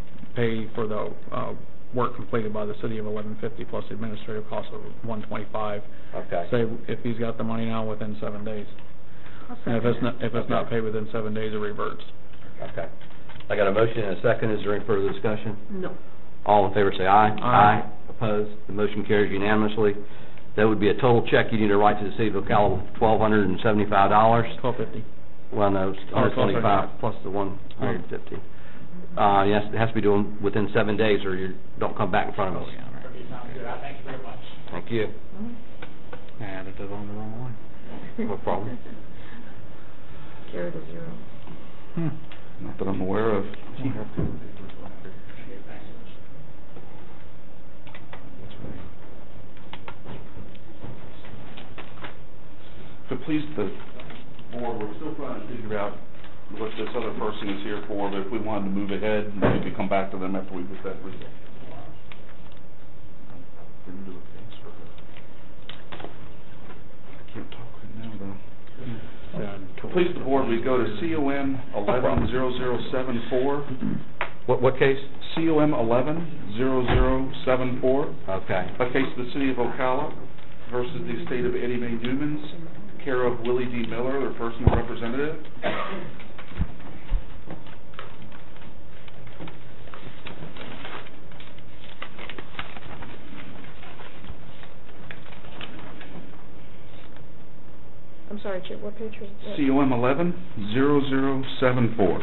pay for the, uh, work completed by the city of eleven fifty plus the administrative cost of one twenty-five. Okay. Say, if he's got the money now, within seven days. And if it's not, if it's not Okay. paid within seven days, it reverts. Okay. I got a motion and a second. Is there any further discussion? No. All in favor say aye. Aye. Opposed? The motion carries unanimously. That would be a total check you need to write to the city of Ocala of twelve hundred and seventy-five dollars. Twelve fifty. Well, no, it's Oh, one hundred twenty-five plus the one hundred and fifty. Uh, yes, it has to be done within seven days or you don't come back in front of us. Okay, sounds good, I thank you very much. Thank you. I added it on the wrong one. No problem. Carry the zero. Hmm. Not that I'm aware of. If it please the board, we're still trying to figure out what this other person is here for, but if we wanted to move ahead, and we could come back to them after we get that result. Didn't do a case for her. I can't talk right now, though. Please, the board, we go to C O M eleven zero zero seven four. What, what case? C O M eleven zero zero seven four. Okay. A case of the city of Ocala versus the estate of Eddie Mae Newmans, care of Willie D. Miller, their personal representative. I'm sorry, Chip, what page was that? C O M eleven zero zero seven four.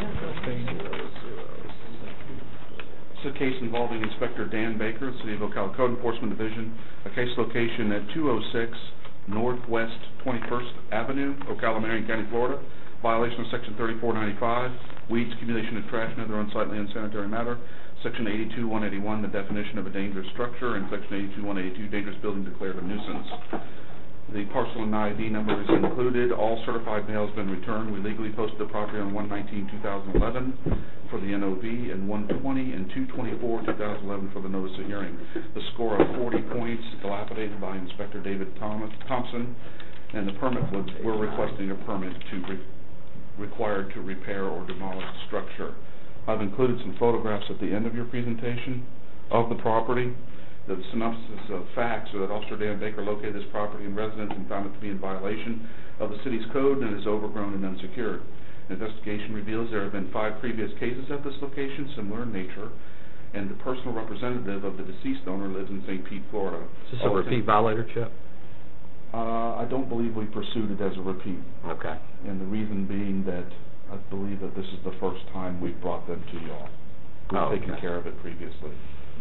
It's a case involving Inspector Dan Baker, City of Ocala Code Enforcement Division, a case location at two oh six Northwest twenty-first Avenue, Ocala, Marion County, Florida. Violation of Section thirty-four ninety-five, weeds, accumulation of trash, and other unsightly unsanitary matter. Section eighty-two one eighty-one, the definition of a dangerous structure, and Section eighty-two one eighty-two, dangerous building declared a nuisance. The parcel and I D number is included. All certified mail has been returned. We legally posted the property on one nineteen two thousand eleven for the N O V and one twenty and two twenty-four two thousand eleven for the notice of hearing. The score of forty points, dilapidated by Inspector David Thomas, Thompson, and the permit, was, we're requesting a permit to re, required to repair or demolish the structure. I've included some photographs at the end of your presentation of the property. The synopsis of facts are that Officer Dan Baker located this property and residence and found it to be in violation of the city's code and is overgrown and unsecured. An investigation reveals there have been five previous cases at this location, similar in nature, and the personal representative of the deceased owner lives in Saint Pete, Florida. Is this a repeat violator, Chip? Uh, I don't believe we pursued it as a repeat. Okay. And the reason being that I believe that this is the first time we've brought them to y'all. We've Oh, taken okay. care of it previously.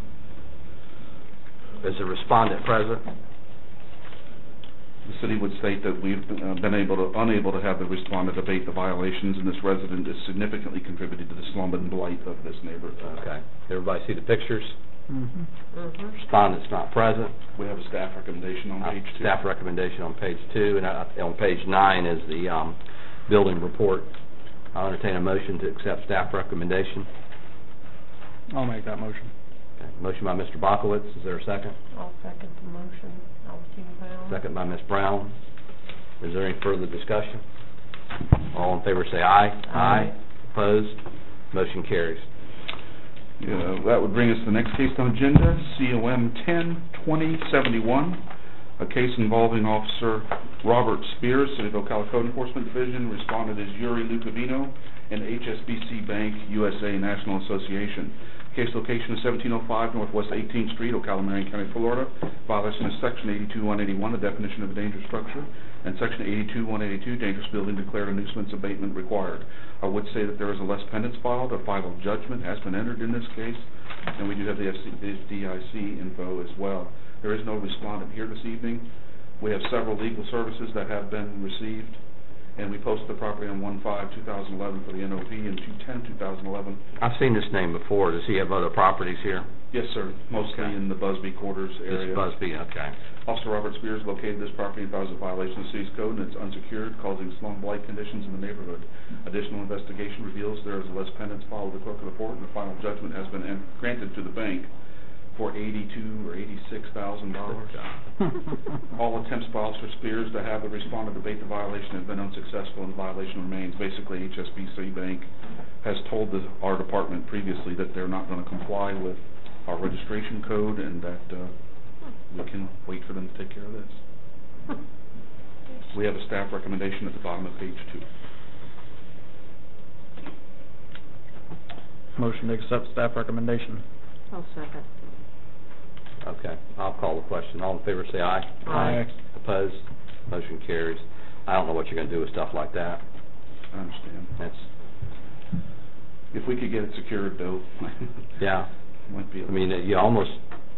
Is the respondent present? The city would state that we've uh, been able to, unable to have the respondent abate the violations, and this resident has significantly contributed to the slum and blight of this neighborhood. Okay. Everybody see the pictures? Mm-hmm. Respondent's not present. We have a staff recommendation on Uh, page two. Staff recommendation on page two, and uh, on page nine is the um, building report. I'll entertain a motion to accept staff recommendation. I'll make that motion. Okay. Motion by Mister Bakowitz. Is there a second? I'll second the motion. Albertine Brown. Second by Miz Brown. Is there any further discussion? All in favor say aye. Aye. Opposed? Motion carries. Yeah, that would bring us to the next case on agenda, C O M ten twenty seventy-one, a case involving Officer Robert Spears, City of Ocala Code Enforcement Division. Responded as Yuri Lucavino and H S B C Bank U S A National Association. Case location is seventeen oh five Northwest eighteenth Street, Ocala, Marion County, Florida. Violation is Section eighty-two one eighty-one, the definition of a dangerous structure, and Section eighty-two one eighty-two, dangerous building, declared a nuisance abatement required. I would say that there is a less pendants filed. A final judgment has been entered in this case, and we do have the F D I C info as well. There is no respondent here this evening. We have several legal services that have been received, and we posted the property on one five two thousand eleven for the N O V and two ten two thousand eleven. I've seen this name before. Does he have other properties here? Yes, sir, mostly Okay. in the Busby quarters area. This Busby, okay. Officer Robert Spears located this property and found it was a violation of the city's code, and it's unsecured, causing slum blight conditions in the neighborhood. Additional investigation reveals there is a less pendants filed with the clerk of the court, and the final judgment has been en- granted to the bank for eighty-two or eighty-six thousand dollars. All attempts by Officer Spears to have the respondent debate the violation have been unsuccessful, and the violation remains. Basically, H S B C Bank has told the, our department previously that they're not going to comply with our registration code, and that uh, we can wait for them to take care of this. We have a staff recommendation at the bottom of page two. Motion to accept staff recommendation. I'll second. Okay, I'll call the question. All in favor say aye. Aye. Opposed? Motion carries. I don't know what you're going to do with stuff like that. I understand. That's, If we could get it secured, though, yeah. might be. a- I mean, you almost,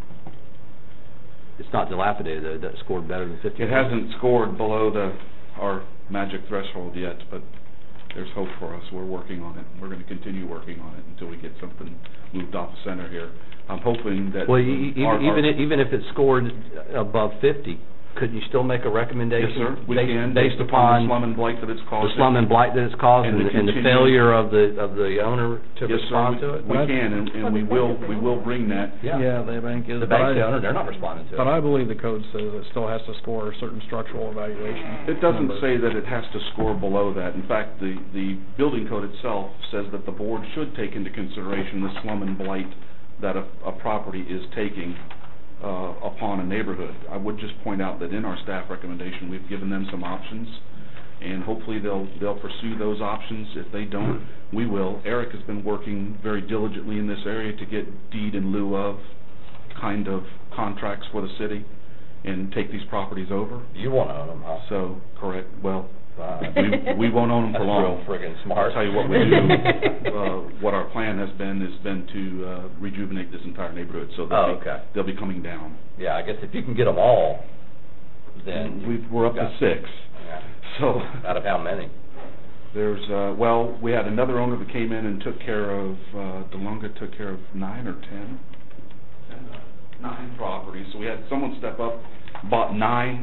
it's not dilapidated, though. That scored better than fifty. It hasn't scored below the, our magic threshold yet, but there's hope for us. We're working on it. We're going to continue working on it until we get something moved off the center here. I'm hoping that. Well, e- e- our- our- even, i- even if it's scored above fifty, couldn't you still make a recommendation? Yes, sir, we based- can, Based based upon the upon slum and blight that it's the caused. slum and blight that it's caused And and the the and the continuing- failure of the, of the owner to Yes, sir, respond we- to it? We can, and, and we will, we will bring that. Yeah, the bank is. The but bank's I- the owner, they're not responding to it. But I believe the code says it still has to score a certain structural evaluation. It doesn't number. say that it has to score below that. In fact, the, the building code itself says that the board should take into consideration the slum and blight that a, a property is taking uh, upon a neighborhood. I would just point out that in our staff recommendation, we've given them some options, and hopefully they'll, they'll pursue those options. If they don't, we will. Eric has been working very diligently in this area to get deed in lieu of kind of contracts for the city and take these properties over. You want to own them, huh? So, correct, well, Uh, we, we won't own them for long. That's real friggin' smart. I'll tell you what we do, uh, what our plan has been, has been to uh, rejuvenate this entire neighborhood, so they'll Oh, be, okay. they'll be coming down. Yeah, I guess if you can get them all, then. We've, we're up to got- six, Yeah. so. Out of how many? There's, uh, well, we had another owner that came in and took care of, uh, DeLonga took care of nine or ten? Nine properties, so we had someone step up, bought nine,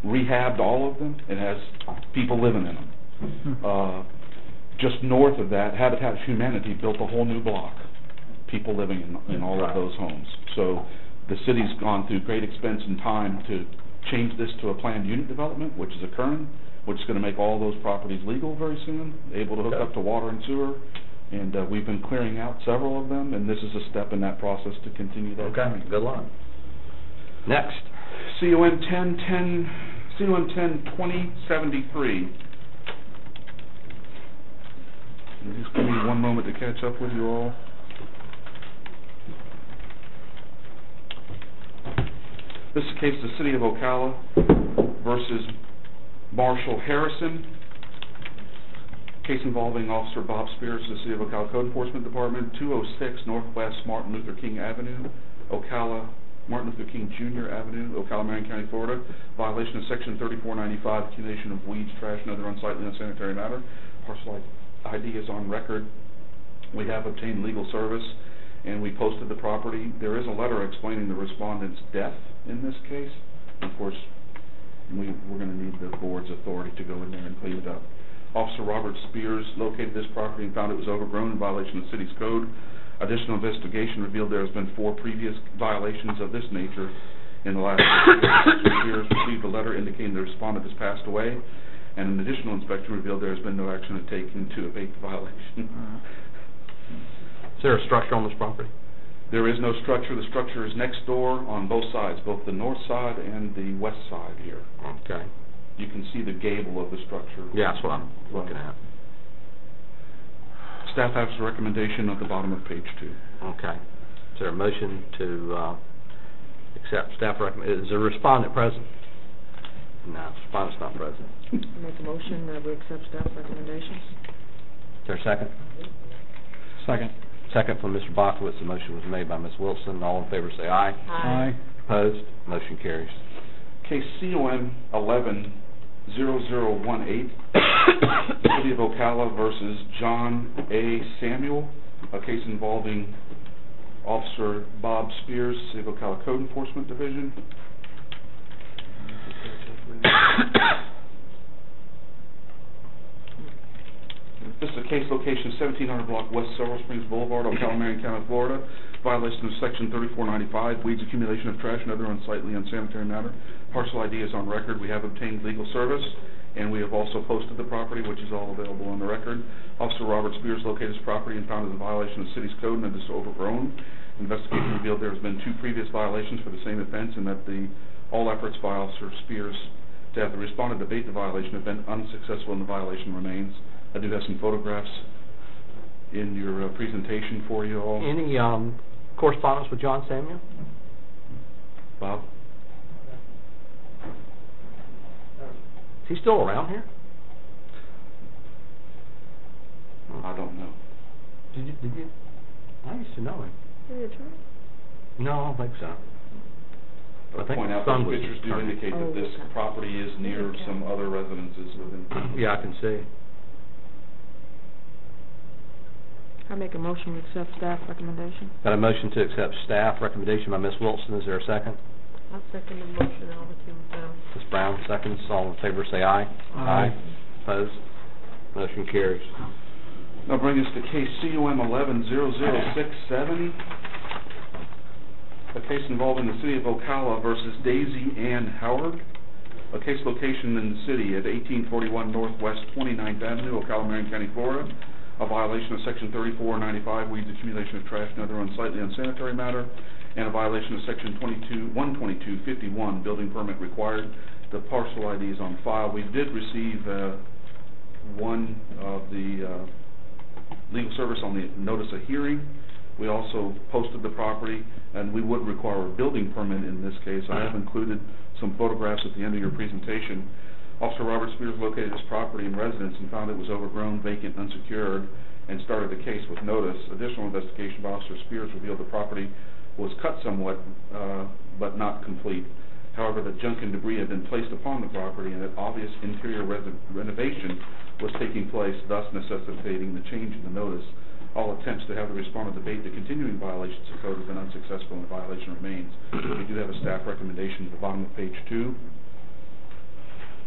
rehabbed all of them, it has people living in them. Uh, just north of that, Habitat for Humanity built a whole new block, people living in, in all of those homes. So the city's gone through great expense and time to change this to a planned unit development, which is occurring, which is going to make all those properties legal very soon, able to hook up to water and sewer. And uh, we've been clearing out several of them, and this is a step in that process to continue that. Okay, good luck. Next. C O N ten ten, C O N ten twenty seventy-three. Just give me one moment to catch up with you all. This is a case of the City of Ocala versus Marshall Harrison. Case involving Officer Bob Spears of the City of Ocala Code Enforcement Department, two oh six Northwest Martin Luther King Avenue, Ocala, Martin Luther King Junior Avenue, Ocala, Marion County, Florida. Violation of Section thirty-four ninety-five, accumulation of weeds, trash, and other unsightly unsanitary matter. Parcel I D is on record. We have obtained legal service, and we posted the property. There is a letter explaining the respondent's death in this case. Of course, we, we're going to need the board's authority to go in there and clean it up. Officer Robert Spears located this property and found it was overgrown in violation of the city's code. Additional investigation revealed there has been four previous violations of this nature in the last year. Officer Spears received a letter indicating the respondent has passed away, and an additional inspection revealed there has been no action taken to abate the violation. Is there a structure on this property? There is no structure. The structure is next door on both sides, both the north side and the west side here. Okay. You can see the gable of the structure. Yeah, that's what I'm looking at. Staff has a recommendation at the bottom of page two. Okay. Is there a motion to uh, accept staff recommend? Is the respondent present? No, respondent's not present. Make a motion that we accept staff recommendations. Is there a second? Second. Second from Mister Bachowitz. The motion was made by Miz Wilson. All in favor say aye. Aye. Opposed? Motion carries. Case C O M eleven zero zero one eight, City of Ocala versus John A. Samuel, a case involving Officer Bob Spears, City of Ocala Code Enforcement Division. This is a case location seventeen hundred block West Silver Springs Boulevard, Ocala, Marion County, Florida. Violation of Section thirty-four ninety-five, weeds, accumulation of trash, and other unsightly, unsanitary matter. Parcel I D is on record. We have obtained legal service, and we have also posted the property, which is all available on the record. Officer Robert Spears located his property and found it in violation of the city's code and it is overgrown. Investigation revealed there has been two previous violations for the same offense, and that the all efforts by Officer Spears to have the respondent abate the violation have been unsuccessful, and the violation remains. I do have some photographs in your uh, presentation for you all. Any um, correspondence with John Samuel? Bob? Is he still around here? I don't know. Did you, did you? I used to know him. Are you attorney? No, I don't think so. But I think point out son those was pictures do attorney. indicate Oh, that this okay. property is near some other residences within. Yeah, I can see. I make a motion to accept staff recommendation. Got a motion to accept staff recommendation by Miz Wilson. Is there a second? I'll second the motion, I'll be Kim Brown. Miz Brown, seconds. All in favor say aye. Aye. Opposed? Motion carries. Now bring us to case C O M eleven zero zero six seven, a case involving the City of Ocala versus Daisy Ann Howard, a case location in the city at eighteen forty-one Northwest twenty-ninth Avenue, Ocala, Marion County, Florida. A violation of Section thirty-four ninety-five, weeds, accumulation of trash, and other unsightly, unsanitary matter, and a violation of Section twenty-two, one twenty-two fifty-one, building permit required. The parcel I D is on file. We did receive uh, one of the uh, legal service on the notice of hearing. We also posted the property, and we would require a building permit in this case. I have included some photographs at the end of your presentation. Officer Robert Spears located his property and residence and found it was overgrown, vacant, unsecured, and started the case with notice. Additional investigation by Officer Spears revealed the property was cut somewhat, uh, but not complete. However, the junk and debris had been placed upon the property, and that obvious interior renovation was taking place, thus necessitating the change in the notice. All attempts to have the respondent abate the continuing violations of code have been unsuccessful, and the violation remains. We do have a staff recommendation at the bottom of page two.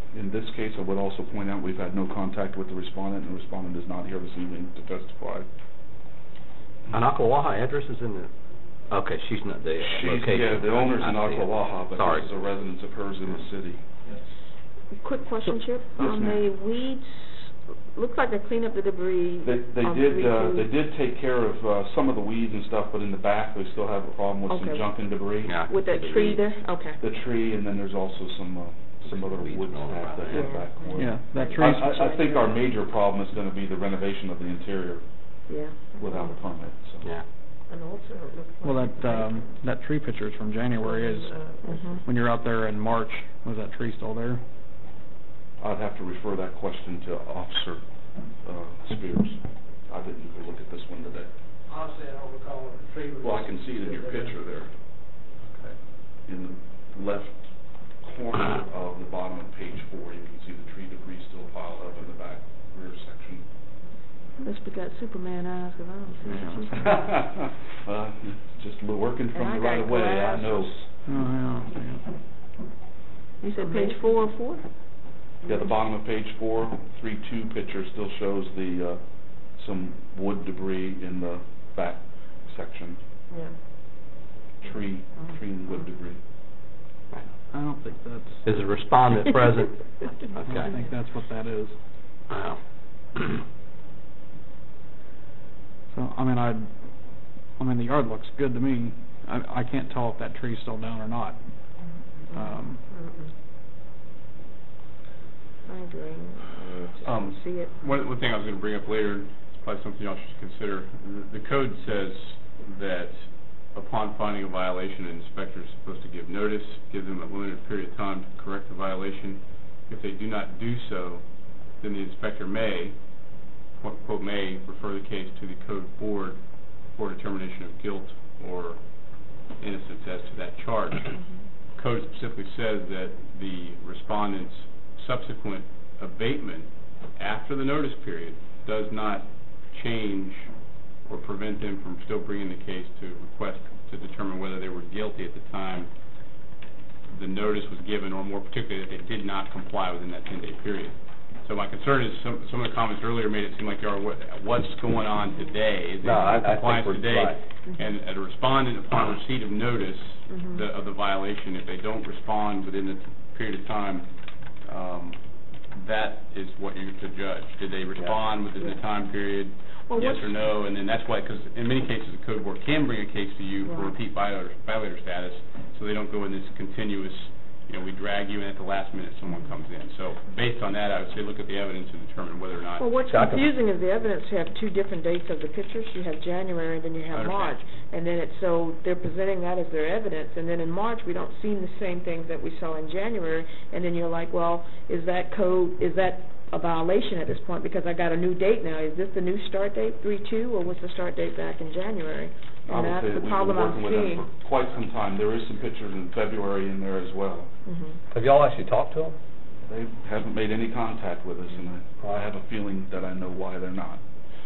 In this case, I would also point out we've had no contact with the respondent, and the respondent is not here this evening to testify. An Ocklawaha address is in the, okay, she's not the She's, location. yeah, the owner's in I see it. Ocklawaha, but Sorry. this is a residence of hers in the city. Quick question, Chip, Yes, on the weeds, looks like they cleaned up the debris They, they on did, three uh, two. they did take care of, uh, some of the weeds and stuff, but in the back, they still have a problem with some Okay. junk and debris. Yeah, I can With see that the tree weeds. there, okay. The tree, and then there's also some, uh, some other Weeds wood growing staff around that there. went back. for it. Yeah, that I, tree's, I, I think our major problem is gonna be the renovation of the interior Yeah. without a permit, so. Yeah. And also it looks like. well, that, um, that tree picture is from January, is, Mhm. when you're out there in March, was that tree still there? I'd have to refer that question to Officer, uh, Spears. I didn't even look at this one today. Honestly, I don't recall if the tree was... Well, I can see it in your picture there. Okay. In the left corner of the bottom of page four, you can see the tree debris still piled up in the back rear section. Must be got Superman eyes, 'cause I don't see what you see. Uh, just l- working And from I the got right of way, I know. glasses. Oh, yeah, yeah. You said page four or four? Yeah, the bottom of page four, three two picture still shows the, uh, some wood debris in the back section. Yeah. Tree, tree and wood debris. I don't think that's, Is the respondent present? I don't Okay. think that's what that is. Wow. So, I mean, I, I mean, the yard looks good to me. I, I can't tell if that tree's still down or not. Um, I agree. I just Um, don't see it. One, one thing I was gonna bring up later, it's probably something y'all should consider. The, the code says that upon finding a violation, an inspector is supposed to give notice, give them a limited period of time to correct the violation. If they do not do so, then the inspector may, quote, quote, may refer the case to the code board for determination of guilt or innocence as to that charge. Code specifically says that the respondent's subsequent abatement after the notice period does not change or prevent them from still bringing the case to request to determine whether they were guilty at the time the notice was given, or more particularly that they did not comply within that ten-day period. So my concern is some, some of the comments earlier made it seem like, are what, what's going on today? Is No, I- I think compliance we're today? right. And a respondent, upon receipt of notice Mhm. the, of the violation, if they don't respond within the t- period of time, um, that is what you're to judge. Did they respond within the time period, Well, yes what's- or no? And then that's why, because in many cases, the code board can bring a case to you for Right. repeat violator, violator status, so they don't go in this continuous, you know, we drag you, and at the last minute, someone comes in. So based on that, I would say look at the evidence and determine whether or not. Well, what's Second. confusing is the evidence, you have two different dates of the pictures. You have January, and then you have I understand. March. And then it's, so they're presenting that as their evidence, and then in March, we don't see the same things that we saw in January. And then you're like, well, is that code, is that a violation at this point? Because I got a new date now. Is this the new start date, three two, or was the start date back in January? I And would that's say the that we've been problem I'm working with them seeing. for quite some time. There is some pictures in February in there as well. Mhm. Have y'all actually talked to them? They haven't made any contact with us, and I, I have a feeling that I know why they're not.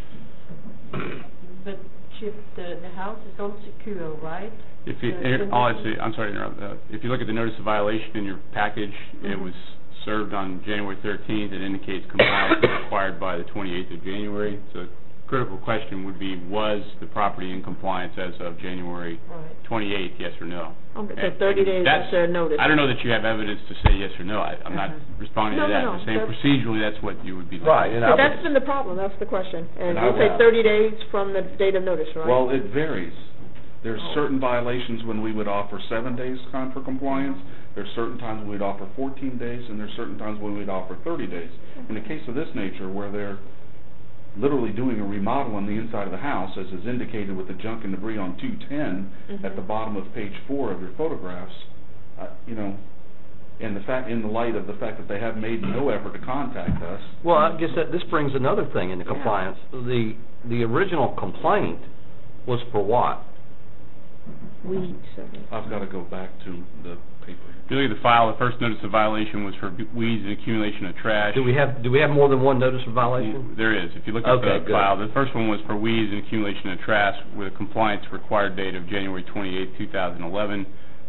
But Chip, the, the house is on secure, right? If you, The here- oh, I condition- see, I'm sorry to interrupt, uh, if you look at the notice of violation in your package, it Mhm. was served on January thirteenth, it indicates compliance is required by the twenty-eighth of January. So critical question would be, was the property in compliance as of January Right. twenty-eighth, yes or no? Okay, so And- thirty and days that's- after notice. I don't know that you have evidence to say yes or no, I, I'm not Mhm. responding No, to no, that, no, I'm saying that's- procedurally, that's what you would be looking Right, at. and So I that's would- been the problem, that's the question. And And I you say would- thirty days from the date of notice, right? Well, it varies. There's Oh. certain violations when we would offer seven days con for compliance. There's certain times we'd offer fourteen days, and there's certain times when we'd offer thirty days. In a case of this nature, where they're literally doing a remodel on the inside of the house, as is indicated with the junk and debris on two ten at the Mhm. bottom of page four of your photographs, uh, you know, and the fact, in the light of the fact that they have made no effort to contact us. Well, I guess that, this brings another thing into Yeah. compliance. The, the original complaint was for what? Weeds, I guess. I've got to go back to the paper. If you look at the file, the first notice of violation was for b- weeds and accumulation of trash. Do we have, do we have more than one notice of violation? There is. If you look at Okay, the good. file, the first one was for weeds and accumulation of trash with a compliance required date of January twenty-eighth, two thousand eleven.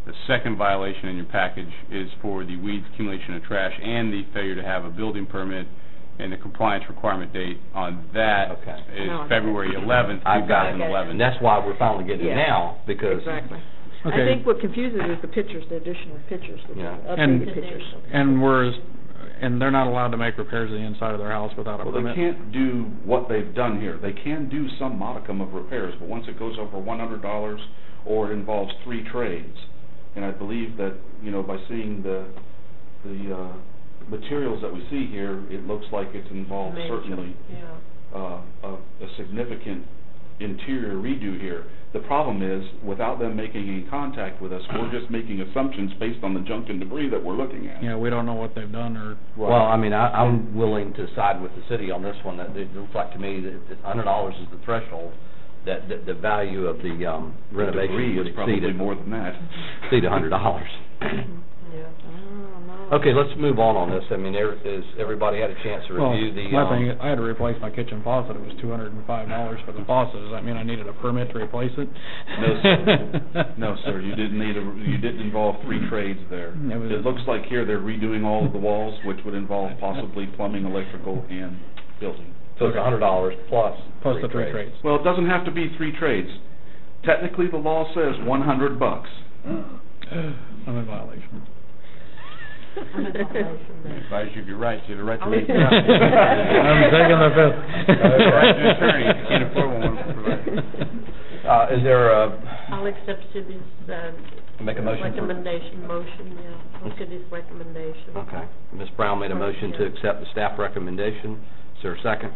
The second violation in your package is for the weeds, accumulation of trash, and the failure to have a building permit, and the compliance requirement date on that Okay. is No, I got it. February eleventh, I've two got thousand it. eleven. And that's why we're finally getting it Yeah. now, because. Exactly. I Okay. think what confuses is the pictures, the additional pictures, the Yeah. And- updated pictures. And we're, and they're not allowed to make repairs to the inside of their house without a Well, they permit? can't do what they've done here. They can do some modicum of repairs, but once it goes over one hundred dollars or it involves three trades, and I believe that, you know, by seeing the, the, uh, materials that we see here, it looks like it's involved Major, certainly, yeah. uh, a, a significant interior redo here. The problem is, without them making any contact with us, we're just making assumptions based on the junk and debris that we're looking at. Yeah, we don't know what they've done or... Well, I mean, I, I'm willing to side with the city on this one, that it looks like to me that one hundred dollars is the threshold, that, that the value of the um, The renovation debris would is probably exceed, more than that. exceed one hundred dollars. Yeah. Okay, let's move on on this. I mean, there is, everybody had a chance to Well, review the, my um, thing, I had to replace my kitchen faucet, it was two hundred and five dollars for the faucet, does that mean I needed a permit to replace it? No, sir. No, sir, you didn't need a, you didn't involve three trades there. It was- It looks like here they're redoing all of the walls, which would involve possibly plumbing, electrical, and building. so it's one hundred dollars plus Plus the three trades. Well, it doesn't have to be three trades. Technically, the law says one hundred bucks. I'm in violation. I'm in violation there. Advise you of your rights, you have the right to I'll raise leave your it. I'm taking the fifth. Right to an attorney, if you can't afford one, we'll provide. Uh, is there a, I'll accept city's, uh, make a motion for? recommendation, motion, yeah, I'll city's recommendation. Okay. Miz Brown made a motion to accept the staff recommendation. Is there a second?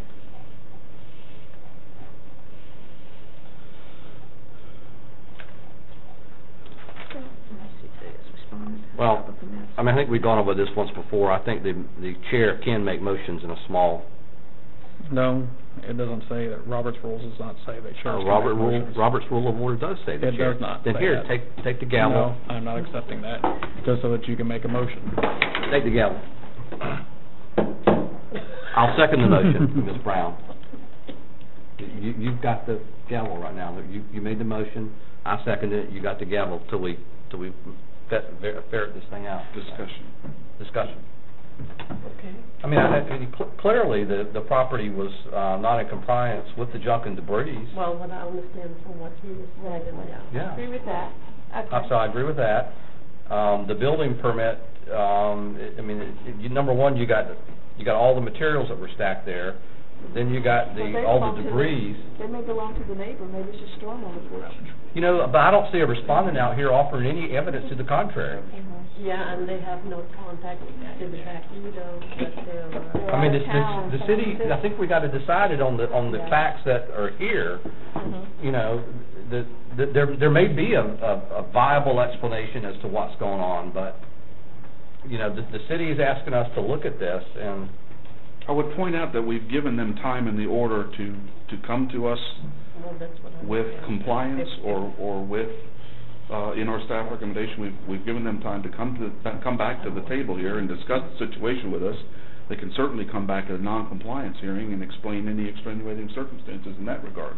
Well, I mean, I think we've gone over this once before. I think the, the chair can make motions in a small, No, it doesn't say that, Robert's rules does not say that uh, sheriffs can Robert make rule, motions. Robert's Rule of Order does say the It chair. does not Then say here, that. take, take the gavel. No, I'm not accepting that, just so that you can make a motion. Take the gavel. I'll second the motion, Miz Brown. You, you've got the gavel right now. You, you made the motion, I seconded it, you got the gavel till we, till we fe- ver- ferret this thing out. Discussion. Discussion. Okay. I mean, I, I mean, cl- clearly, the, the property was, uh, not in compliance with the junk and debris. Well, what I understand from what he was saying, yeah. Yeah. Agree with that. Okay. Uh, So I agree with that. Um, the building permit, um, it- I mean, it- it- you, number one, you got, you got all the materials that were stacked there. Then you got Well, the, they all belong the to debris. They may belong to the neighbor, maybe it's just stormwater pollution. You know, but I don't see a respondent out here offering any evidence to the contrary. Yeah, and they have no contact with the back, you know, but they're, uh. I mean, the, the, the city, I think we got to decide it on the, on the Yeah. facts that are here. Mhm. You know, the, the, there, there may be a, a, a viable explanation as to what's going on, but, you know, the, the city is asking us to look at this, and I would point out that we've given them time in the order to, to come to us Well, that's what I. with yeah. compliance If- or, or with, uh, in our staff recommendation, we've, we've given them time to come to, the- come back to the table here and discuss the situation with us. They can certainly come back at a non-compliance hearing and explain any extenuating circumstances in that regard.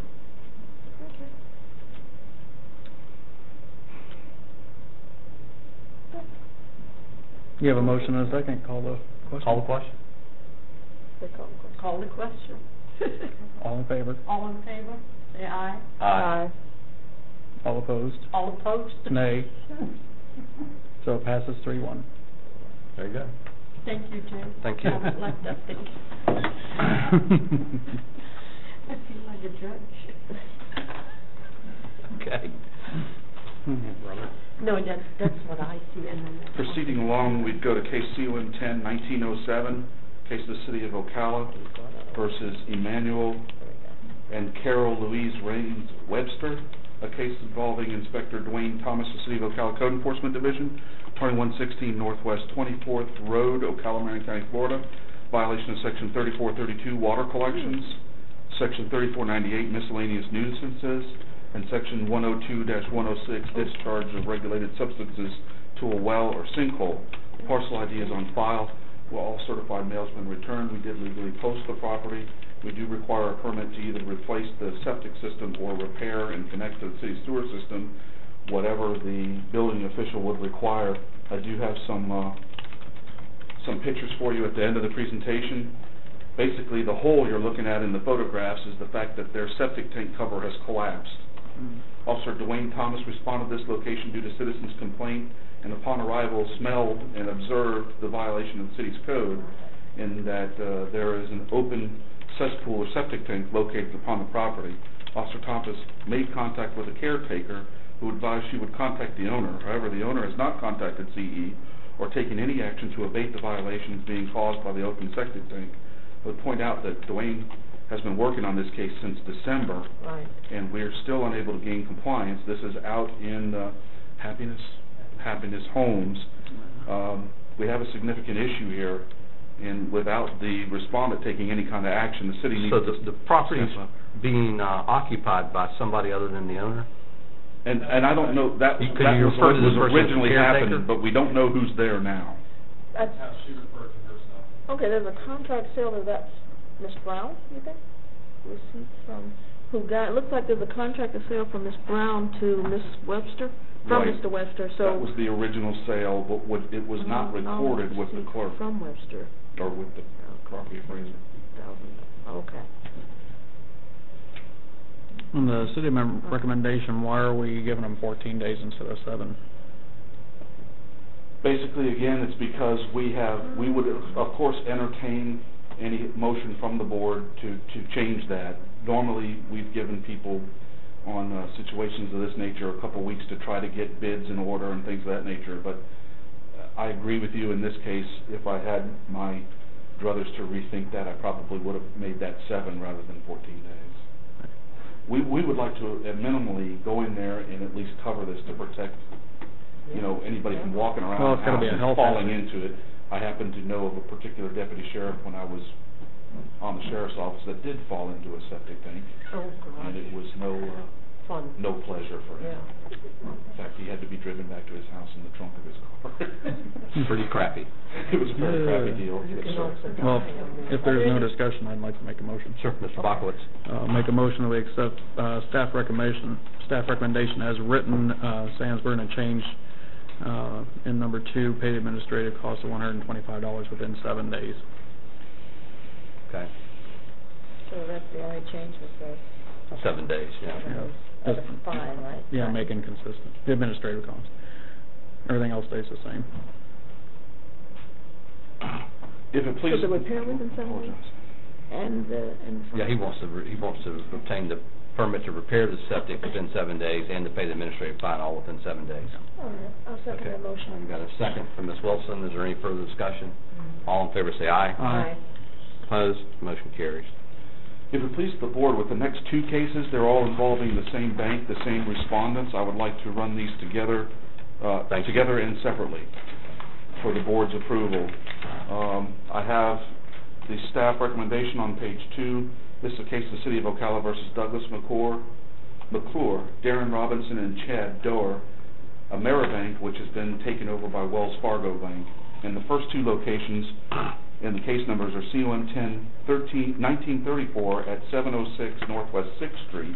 You have a motion and a second, call the question. call the question. They call, call the question. All in favor? All in favor, say aye. Aye. All opposed? All opposed? Nay. So it passes three one. There you go. Thank you, Jim. Thank you. I like that thing. I feel like a judge. Okay. Brother. No, that's, that's what I see, and then. that's- Proceeding along, we'd go to case C O M ten nineteen oh seven, case of the city of Ocala versus Emmanuel and Carol Louise Raines Webster, a case involving Inspector Dwayne Thomas, the City of Ocala Code Enforcement Division, twenty-one sixteen Northwest twenty-fourth Road, Ocala, Marion County, Florida, violation of section thirty-four thirty-two water collections, section thirty-four ninety-eight miscellaneous nuisances, and section one oh two dash one oh six discharge of regulated substances to a well or sinkhole. The parcel I D is on file. Well, all certified mail's been returned. We did legally post the property. We do require a permit to either replace the septic system or repair and connect to the city sewer system. whatever the building official would require. I do have some, uh, some pictures for you at the end of the presentation. Basically, the hole you're looking at in the photographs is the fact that their septic tank cover has collapsed. Mm-hmm. Officer Dwayne Thomas responded to this location due to citizens' complaint, and upon arrival smelled and observed the violation of the city's code in that uh, there is an open cesspool or septic tank located upon the property. Officer Thomas made contact with a caretaker who advised she would contact the owner. However, the owner has not contacted C E or taken any action to abate the violations being caused by the open septic tank. I would point out that Dwayne has been working on this case since December, Right. and we're still unable to gain compliance. This is out in uh, Happiness, Happiness Homes. Um, we have a significant issue here, and without the respondent taking any kind of action, the city needs So to... the, the property's being uh, occupied by somebody other than the owner? And, and I don't know, that, You- could that you was refer what to this was person as originally caretaker? happening, but we don't know who's there now. That's, How she referred to herself. okay, there's a contract sale, is that Miss Brown, you think? Receipt from, who got, it looks like there's a contract of sale from Miss Brown to Miss Webster, from Right. Mister Webster, so. That was the original sale, but what, it was not No, no, recorded with the receipt clerk, From Webster. or with the property appraiser. Thousand, okay. On the city mem- recommendation, why are we giving them fourteen days instead of seven? Basically, again, it's because we have, we would, of course, entertain any motion from the board to, to change that. Normally, we've given people on uh, situations of this nature a couple weeks to try to get bids in order and things of that nature, but I agree with you in this case. If I had my druthers to rethink that, I probably would have made that seven rather than fourteen days. We, we would like to, at minimally, go in there and at least cover this to protect, you know, anybody from walking around Well, the it's gotta house be a and health falling hazard. into it. I happen to know of a particular deputy sheriff when I was on the sheriff's office that did fall into a septic tank, Oh, and it was no, uh, Fun. no pleasure for him. Yeah. In fact, he had to be driven back to his house in the trunk of his car. Pretty crappy. It was a very crappy deal, yes, sir. Well, if there's no discussion, I'd like to make a motion. Sure, Mister Bakowitz. Uh, make a motion that we accept, uh, staff recommendation, staff recommendation as written, uh, sans burden and change, uh, in number two, pay the administrative cost of one hundred and twenty-five dollars within seven days. Okay, So that's the only change with the. seven days, yeah. Yeah. That's fine, right? Yeah, Right. make inconsistent, the administrative cost. Everything else stays the same. If it pleases... So the repair within seven days? Apologize. And the, and the. Yeah, he wants to, re- he wants to obtain the permit to repair the septic within seven days and to pay the administrative fine all within seven days. All right, I'll second Okay. that motion. I've got a second from Miz Wilson. Is there any further discussion? All in favor say aye. Aye. Opposed? Motion carries. If it pleases the board, with the next two cases, they're all involving the same bank, the same respondents. I would like to run these together, uh, Thank you. together and separately for the board's approval. Um, I have the staff recommendation on page two. This is a case of the City of Ocala versus Douglas McClure, McClure, Darren Robinson, and Chad Doerr, Ameribank, which has been taken over by Wells Fargo Bank. And the first two locations and the case numbers are C O M ten thirteen nineteen thirty-four at seven oh six Northwest sixth Street,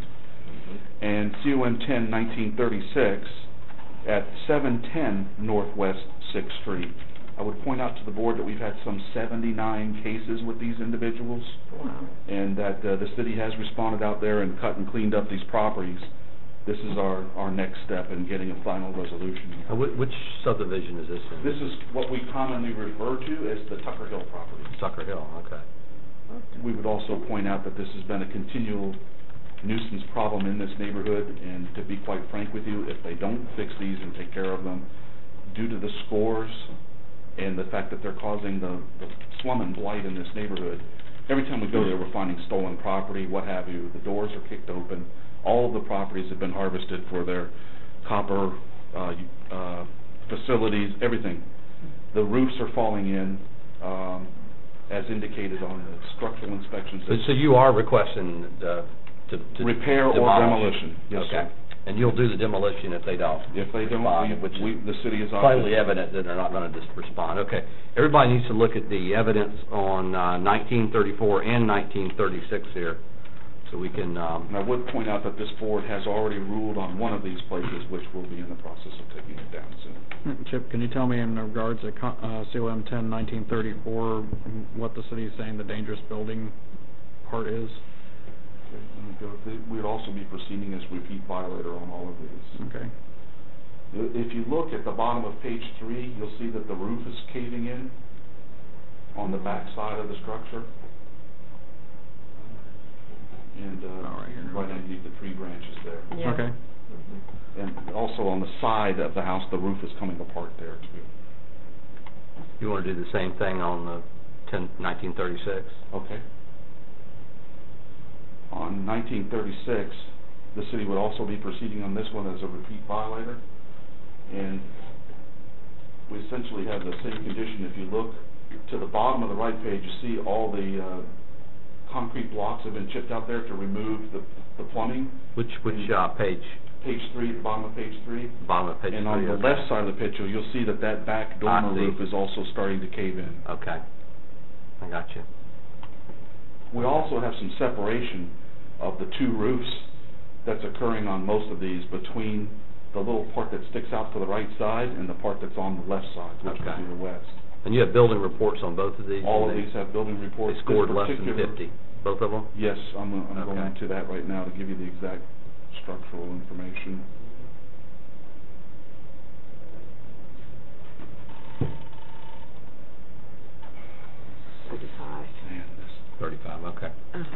and C O M ten nineteen thirty-six at seven ten Northwest sixth Street. I would point out to the board that we've had some seventy-nine cases with these individuals, and that uh, the city has responded out there and cut and cleaned up these properties. This is our, our next step in getting a final resolution. Uh, whi- Which subdivision is this in? This is what we commonly refer to as the Tucker Hill property. Sucker Hill, okay. We would also point out that this has been a continual nuisance problem in this neighborhood, and to be quite frank with you, if they don't fix these and take care of them, due to the scores and the fact that they're causing the, the slum and blight in this neighborhood, every time we go there, we're finding stolen property, what have you. The doors are kicked open. All of the properties have been harvested for their copper uh, uh, facilities, everything. The roofs are falling in, um, as indicated on the structural inspections. So, so you are requesting uh, to, to Repair or demolish? demolition, yes, Okay. sir. And you'll do the demolition if they don't? If they don't, respond, which we, is we, the city is plainly obviously... evident that they're not going to just respond. Okay. Everybody needs to look at the evidence on uh, nineteen thirty-four and nineteen thirty-six here. So we can, um, And I would point out that this board has already ruled on one of these places, which will be in the process of taking it down soon. Chip, can you tell me in regards to co- uh, C O M ten nineteen thirty-four, what the city is saying the dangerous building part is? Okay, let me go. Th- We would also be proceeding as repeat violator on all of these. Okay. I- If you look at the bottom of page three, you'll see that the roof is caving in on the back side of the structure. And, uh, Oh, right here. right underneath the tree branches there. Yeah. Okay. And also on the side of the house, the roof is coming apart there too. you want to do the same thing on the ten, nineteen thirty-six? Okay. On nineteen thirty-six, the city would also be proceeding on this one as a repeat violator. And we essentially have the same condition. If you look to the bottom of the right page, you see all the, uh, concrete blocks have been chipped out there to remove the, the plumbing. Which, which, uh, page? Page three, at the bottom of page three. Bottom of page three, And on the okay. left side of the picture, you'll see that that back dormer I see. roof is also starting to cave in. Okay. I got you. We also have some separation of the two roofs that's occurring on most of these between the little part that sticks out to the right side and the part that's on the left side, which would Okay. be the west. And you have building reports on both of these? All of and they- these have building reports. They This scored less than particular- fifty, both of them? Yes, I'm, I'm going Okay. to that right now to give you the exact structural information. Thirty-five. Man, this, Thirty-five, okay. Uh-huh.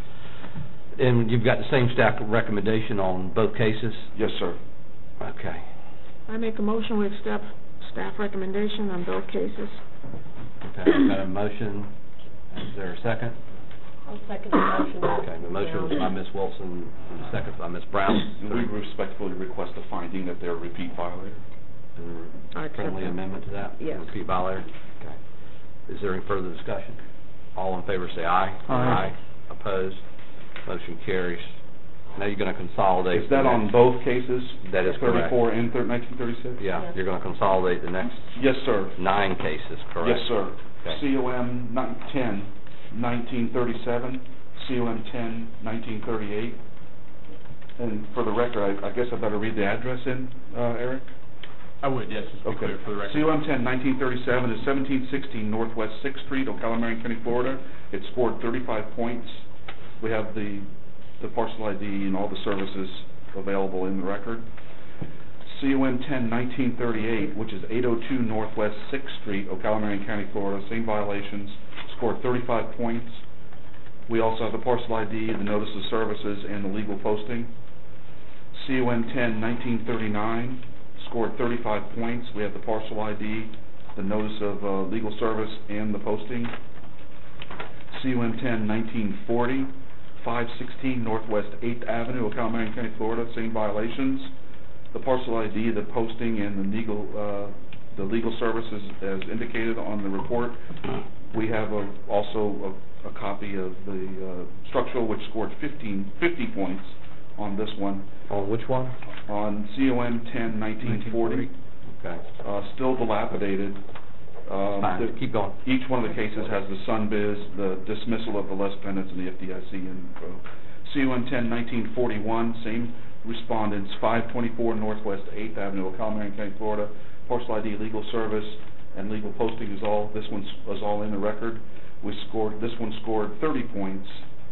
And you've got the same staff recommendation on both cases? yes, sir. Okay. I make a motion with staff, staff recommendation on both cases. Okay, we've got a motion. Is there a second? I'll second the motion. Okay, the motion was by Miz Wilson, and the second by Miz Brown. And we respectfully request a finding that they're a repeat violator. I accept Friendly that. amendment to that? Yes. Repeat violator? Okay. Is there any further discussion? All in favor say aye. Aye. Opposed? Motion carries. Now you're gonna consolidate. Is that the on next- both cases? That is correct. Thirty-four and thir- nineteen thirty-six? Yeah, you're gonna consolidate the next Yes, sir. nine cases, correct? Yes, sir. Okay. C O M nine, ten, nineteen thirty-seven, C O M ten, nineteen thirty-eight. And for the record, I, I guess I better read the address in, uh, Eric? I would, yes, just to be Okay. clear for the record. C O M ten, nineteen thirty-seven is seventeen sixteen Northwest Sixth Street, Ocala, Marion County, Florida. It scored thirty-five points. We have the, the parcel I D and all the services available in the record. C O M ten, nineteen thirty-eight, which is eight oh two Northwest Sixth Street, Ocala, Marion County, Florida, same violations, scored thirty-five points. We also have the parcel I D, the notice of services, and the legal posting. C O M ten, nineteen thirty-nine, scored thirty-five points. We have the parcel I D, the notice of uh, legal service, and the posting. C O M ten, nineteen forty, five sixteen Northwest eighth Avenue, Ocala, Marion County, Florida, same violations. The parcel I D, the posting, and the legal, uh, the legal services as indicated on the report. We have a, also a, a copy of the uh, structural, which scored fifteen, fifty points on this one. On which one? On C O M ten, nineteen forty, Okay. uh, still dilapidated. Um, Fine, the- keep going. Each one of the cases has the Sunbiz, the dismissal of the less pendants, and the F D I C info. C O M ten, nineteen forty-one, same respondents, five twenty-four Northwest eighth Avenue, Ocala, Marion County, Florida. Parcel I D, legal service, and legal posting is all, this one's, was all in the record. We scored, this one scored thirty points.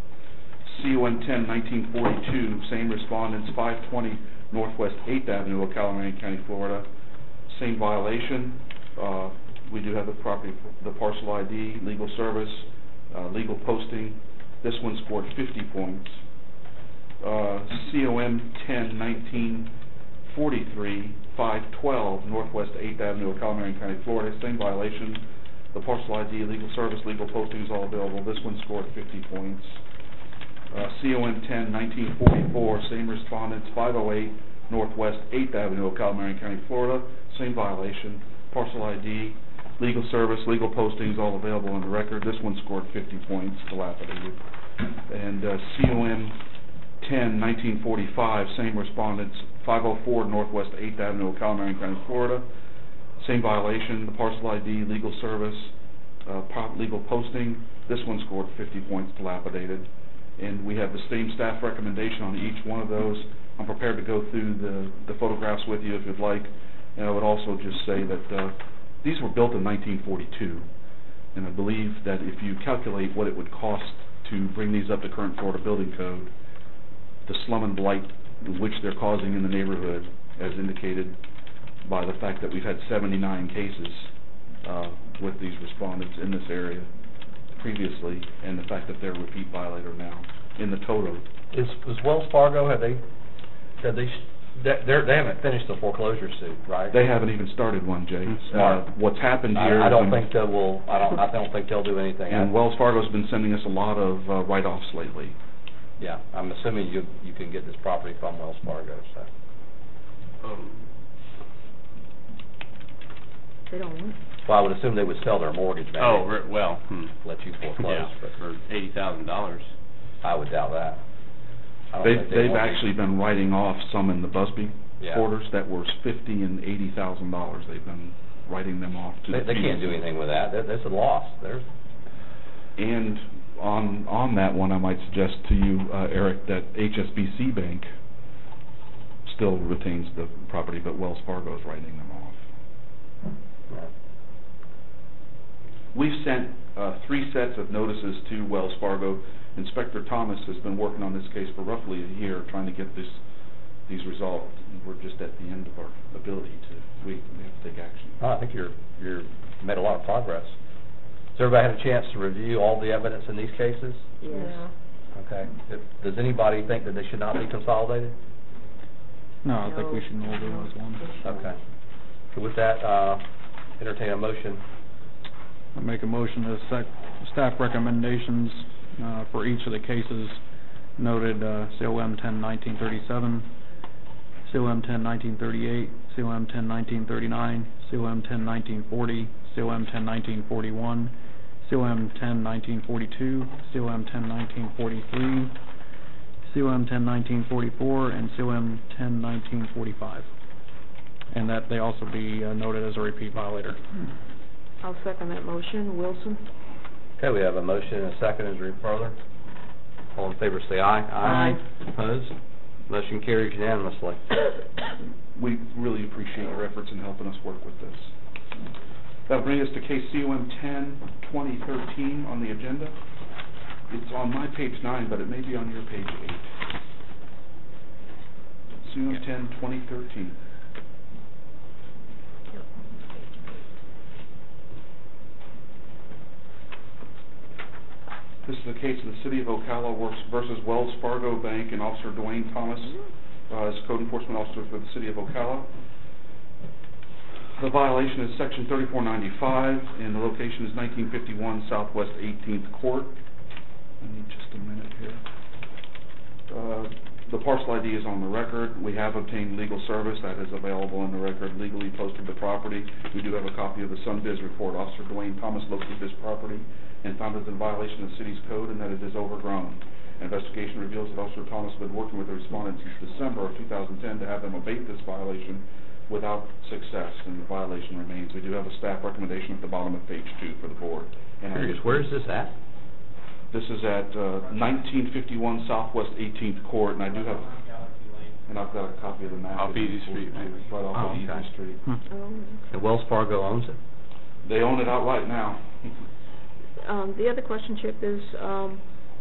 C O M ten, nineteen forty-two, same respondents, five twenty Northwest eighth Avenue, Ocala, Marion County, Florida. Same violation. Uh, we do have the property, the parcel I D, legal service, uh, legal posting. This one scored fifty points. Uh, C O M ten, nineteen forty-three, five twelve Northwest eighth Avenue, Ocala, Marion County, Florida, same violation. The parcel I D, legal service, legal posting is all available. This one scored fifty points. Uh, C O M ten, nineteen forty-four, same respondents, five oh eight Northwest eighth Avenue, Ocala, Marion County, Florida, same violation. Parcel I D, legal service, legal postings, all available on the record. This one scored fifty points, dilapidated. And uh, C O M ten, nineteen forty-five, same respondents, five oh four Northwest eighth Avenue, Ocala, Marion County, Florida, same violation. The parcel I D, legal service, uh, prop legal posting. This one scored fifty points, dilapidated. and we have the same staff recommendation on each one of those. I'm prepared to go through the, the photographs with you if you'd like, and I would also just say that uh, these were built in nineteen forty-two, and I believe that if you calculate what it would cost to bring these up to current Florida building code, the slum and blight which they're causing in the neighborhood, as indicated by the fact that we've had seventy-nine cases uh, with these respondents in this area previously, and the fact that they're a repeat violator now in the total. Is, is Wells Fargo, have they, have they, they're, they haven't finished the foreclosure suit, right? They haven't even started one, Jay. Smart. Uh, what's happened here I, I is don't um, think they will, I don't, I don't think they'll do anything. and Wells Fargo's been sending us a lot of uh, write-offs lately. Yeah, I'm assuming you, you can get this property from Wells Fargo, so. Um, They don't want it. Well, I would assume they would sell their mortgage, maybe. Oh, re- well, hmm. Let you foreclose, Yeah, but for eighty thousand dollars. I would doubt that. I don't They've, think they they've want- actually been writing off some in the Busby Yeah. quarters that were fifty and eighty thousand dollars. They've been writing them off to They, the they can't do anything with that, There- there's a loss, there's, And on, on that one, I might suggest to you, uh, Eric, that H S B C Bank still retains the property, but Wells Fargo is writing them off. yeah. We've sent uh, three sets of notices to Wells Fargo. Inspector Thomas has been working on this case for roughly a year, trying to get this, these resolved. And we're just at the end of our ability to, we, we have to take action. Oh, I think you're, you're made a lot of progress. Has everybody had a chance to review all the evidence in these cases? Yes. Okay. If, does anybody think that they should not be consolidated? No, I think we should all do it as one. Okay. So with that, uh, entertain a motion. I make a motion to sec, staff recommendations, uh, for each of the cases noted, uh, C O M ten nineteen thirty-seven, C O M ten nineteen thirty-eight, C O M ten nineteen thirty-nine, C O M ten nineteen forty, C O M ten nineteen forty-one, C O M ten nineteen forty-two, C O M ten nineteen forty-three, C O M ten nineteen forty-four, and C O M ten nineteen forty-five. And that they also be uh, noted as a repeat violator. I'll second that motion. Wilson? Okay, we have a motion and a second. Is there any further? All in favor say aye. Aye. Opposed? Motion carries unanimously. We really appreciate your efforts in helping us work with this. That'll bring us to case C O M ten twenty thirteen on the agenda. It's on my page nine, but it may be on your page eight. C O M ten twenty thirteen. This is the case of the City of Ocala works versus Wells Fargo Bank and Officer Dwayne Thomas uh, as Code Enforcement Officer for the City of Ocala. The violation is Section thirty-four ninety-five, and the location is nineteen fifty-one Southwest eighteenth Court. I need just a minute here. Uh, the parcel I D is on the record. We have obtained legal service that is available in the record, legally posted the property. We do have a copy of the Sunbiz report. Officer Dwayne Thomas looked at this property and found it in violation of the city's code and that it is overgrown. Investigation reveals that Officer Thomas has been working with the respondent since December of two thousand ten to have them abate this violation without success, and the violation remains. We do have a staff recommendation at the bottom of page two for the board. And I- Where is this at? This is at uh, nineteen fifty-one Southwest eighteenth Court, and I do have, and I've got a copy of the map. Off Easy Street, maybe. Right off Oh, of Easy okay. Street. And Wells Fargo owns it? They own it outright now. Um, the other question, Chip, is, um,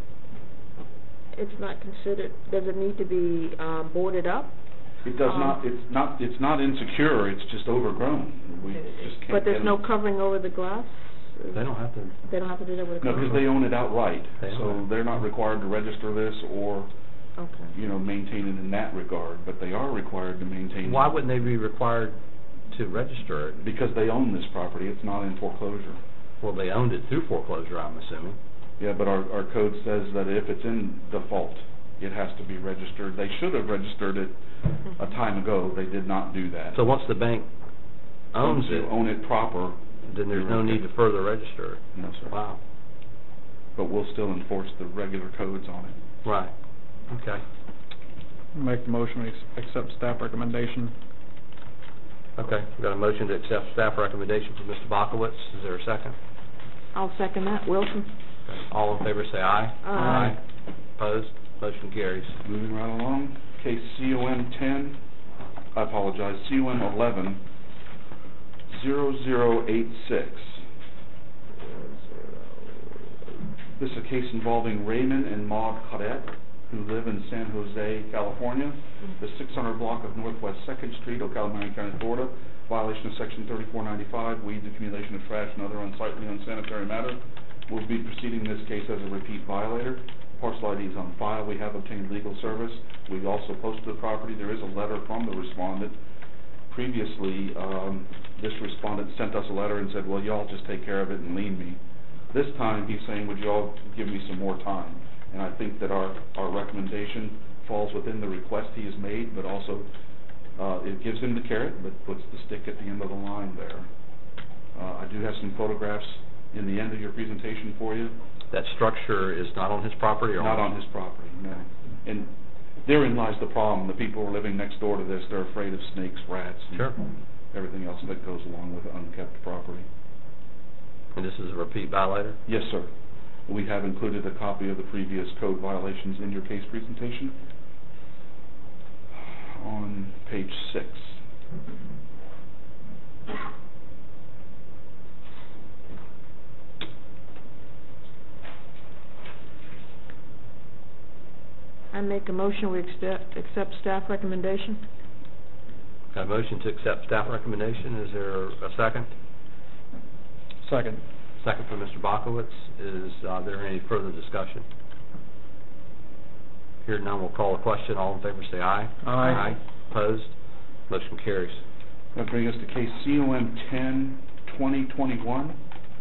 it's not considered, does it need to be, um, boarded up? It does Um, not, it's not, it's not insecure, it's just overgrown. We just can't But there's get no it. covering over the glass? They don't have to. They don't have to do that with a No, cover? because they own it outright, They own so it. they're not required to register this or, Okay. you know, maintain it in that regard, but they are required to maintain. Why wouldn't they be required to register it? Because they own this property, it's not in foreclosure. Well, they owned it through foreclosure, I'm assuming. Yeah, but our, our code says that if it's in default, it has to be registered. They should have registered it a time ago, they did not do that. So once the bank owns Once you it, own it proper, then there's no need to further register it. no, sir. Wow. But we'll still enforce the regular codes on it. Right. Okay. Make the motion, we ex- accept staff recommendation. Okay. We've got a motion to accept staff recommendation from Mister Bakowitz. Is there a second? I'll second that. Wilson? Okay. All in favor say aye. Aye. Opposed? Motion carries. Moving right along, case C O M ten, I apologize, C O M eleven, zero zero eight six. This is a case involving Raymond and Maud Cadet, who live in San Jose, California, the six hundred block of Northwest Second Street, Ocala, Marion County, Florida, violation of section thirty-four ninety-five, weeds, accumulation of trash, and other unsightly, unsanitary matter. We'll be proceeding this case as a repeat violator. Parcel I D is on file. We have obtained legal service. We also posted the property. There is a letter from the respondent. Previously, um, this respondent sent us a letter and said, well, y'all just take care of it and lien me. This time, he's saying, would you all give me some more time? And I think that our, our recommendation falls within the request he has made, but also uh, it gives him the carrot, but puts the stick at the end of the line there. Uh, I do have some photographs in the end of your presentation for you. That structure is not on his property, or? Not on his property, no. And therein lies the problem. The people who are living next door to this, they're afraid of snakes, rats, and Sure. everything else that goes along with unkept property. And this is a repeat violator? Yes, sir. We have included a copy of the previous code violations in your case presentation on page six. I make a motion, we accept, accept staff recommendation. Got a motion to accept staff recommendation. Is there a second? Second. Second from Mister Bakowitz. Is uh, there any further discussion? Hearing none, we'll call a question. All in favor say aye. Aye. Opposed? Motion carries. That brings us to case C O M ten twenty twenty-one.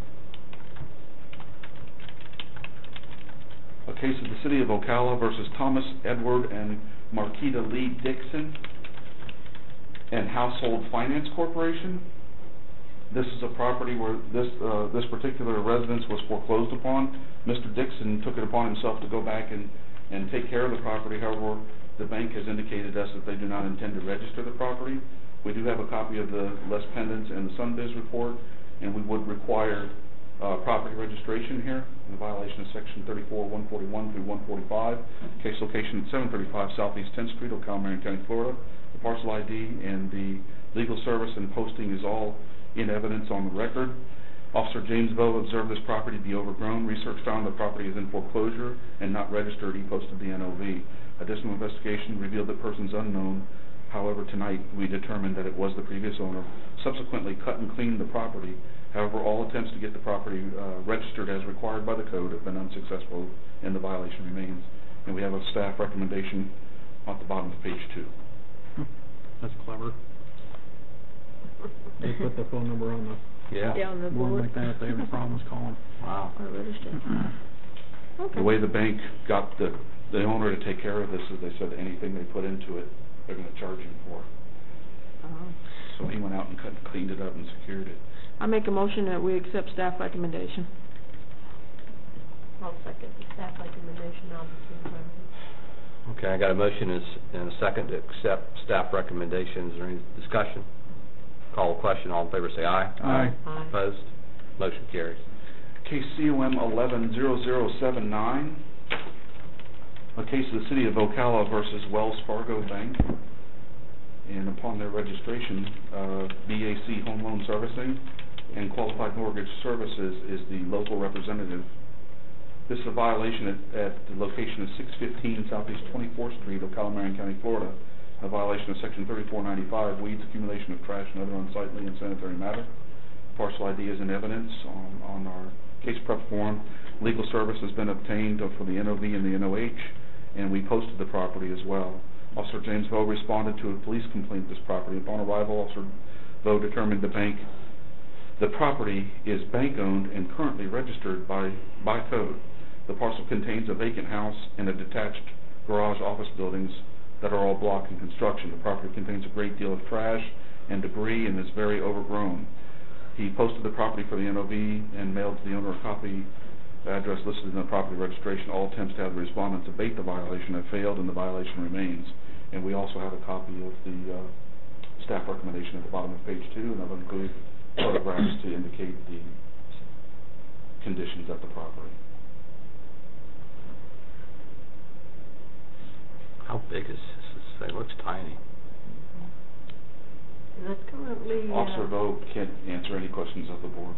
A case of the City of Ocala versus Thomas Edward and Marquita Lee Dixon and Household Finance Corporation. This is a property where this uh, this particular residence was foreclosed upon. Mister Dixon took it upon himself to go back and, and take care of the property. However, the bank has indicated to us that they do not intend to register the property. We do have a copy of the Les Pendants and the Sunbiz report, and we would require uh, property registration here in violation of section thirty-four, one forty-one through one forty-five. Case location at seven thirty-five Southeast tenth Street, Ocala, Marion County, Florida. The parcel I D and the legal service and posting is all in evidence on the record. Officer James Vo observed this property to be overgrown. Research found the property is in foreclosure and not registered. He posted the N O V. Additional investigation revealed that persons unknown. However, tonight we determined that it was the previous owner. Subsequently cut and cleaned the property. However, all attempts to get the property uh, registered as required by the code have been unsuccessful, and the violation remains. And we have a staff recommendation at the bottom of page two. That's clever. They put the phone number on the Yeah. Yeah, on the board board. like that. If they have any problems, call them. Wow. Or register. Okay. The way the bank got the, the owner to take care of this is they said anything they put into it, they're going to charge him for. Uh-huh. So he went out and cut and cleaned it up and secured it. I make a motion that we accept staff recommendation. I'll second the staff recommendation, obviously. Okay, I got a motion and s- and a second to accept staff recommendations. Is there any discussion? Call a question. All in favor say aye. Aye. Aye. Opposed? Motion carries. Case C O M eleven zero zero seven nine, a case of the City of Ocala versus Wells Fargo Bank. And upon their registration, uh, B A C Home Loan Servicing and Qualified Mortgage Services is the local representative. This is a violation at, at the location of six fifteen Southeast twenty-fourth Street, Ocala, Marion County, Florida. A violation of section thirty-four ninety-five, weeds, accumulation of trash, and other unsightly and sanitary matter. Parcel I D is in evidence on, on our case prep form. Legal service has been obtained for the N O V and the N O H, and we posted the property as well. Officer James Vo responded to a police complaint of this property. Upon arrival, Officer Vo determined the bank, the property is bank-owned and currently registered by, by code. The parcel contains a vacant house and a detached garage office buildings that are all block in construction. The property contains a great deal of trash and debris and is very overgrown. He posted the property for the N O V and mailed to the owner a copy, address listed in the property registration. All attempts to have the respondents abate the violation have failed, and the violation remains. And we also have a copy of the uh, staff recommendation at the bottom of page two, and I've included photographs to indicate the conditions at the property. big as this thing? Looks tiny. And that's currently, uh... Officer Vogt can't answer any questions of the board.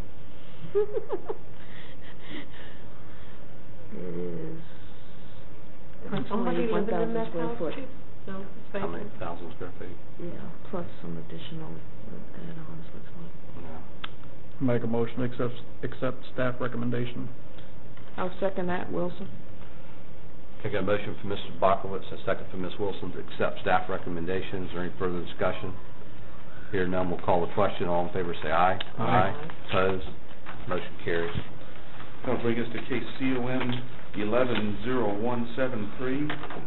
It is Can somebody approximately one live in thousand that square house, foot. Chief? No, it's How many vacant. thousand square feet? Yeah, plus some additional add-ons, looks like. No. Make a motion to accept, accept staff recommendation. I'll second that, Wilson. Okay, got a motion from Mister Bakowitz, and a second from Miz Wilson to accept staff recommendations. Is there any further discussion? Here none, we'll call the question. All in favor say aye. Aye. Opposed? Motion carries. That'll bring us to case C O M eleven zero one seven three.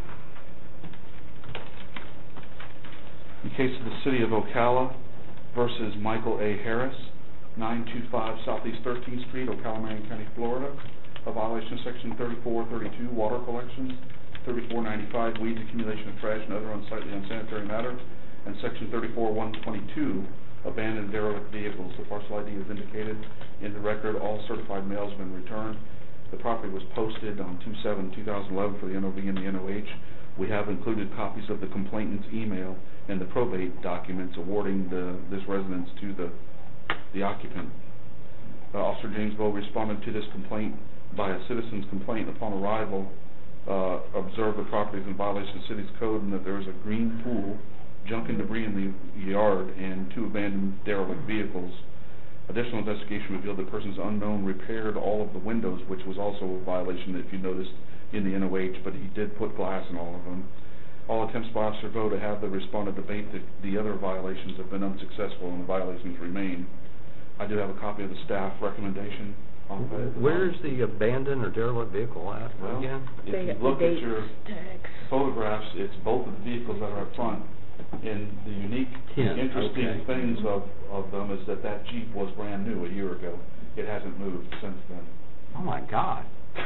In case of the City of Ocala versus Michael A. Harris, nine two five Southeast thirteenth Street, Ocala, Marion County, Florida. A violation of section thirty-four thirty-two, water collections, thirty-four ninety-five, weeds, accumulation of trash and other unsightly unsanitary matter, and section thirty-four one twenty-two, abandoned derelict vehicles. The parcel I D is indicated in the record. All certified mails have been returned. The property was posted on two seven two thousand eleven for the N O V and the N O H. We have included copies of the complainant's email and the probate documents awarding the, this residence to the, the occupant. Uh, Officer James Bowe responded to this complaint by a citizen's complaint upon arrival, uh, observed the property is in violation of the city's code and that there is a green pool, junk and debris in the yard, and two abandoned derelict vehicles. Additional investigation revealed the person's unknown repaired all of the windows, which was also a violation, if you noticed, in the N O H, but he did put glass in all of them. All attempts by Officer Vogt to have the respondent debate that the other violations have been unsuccessful and the violations remain. I do have a copy of the staff recommendation. Where is the abandoned or derelict vehicle at Well, again? if They you got look the at dates, your tags. photographs, it's both of the vehicles that are up front. And the unique, Yeah, interesting okay. things of, of them is that that Jeep was brand new a year ago. It hasn't moved since then. Oh, my God.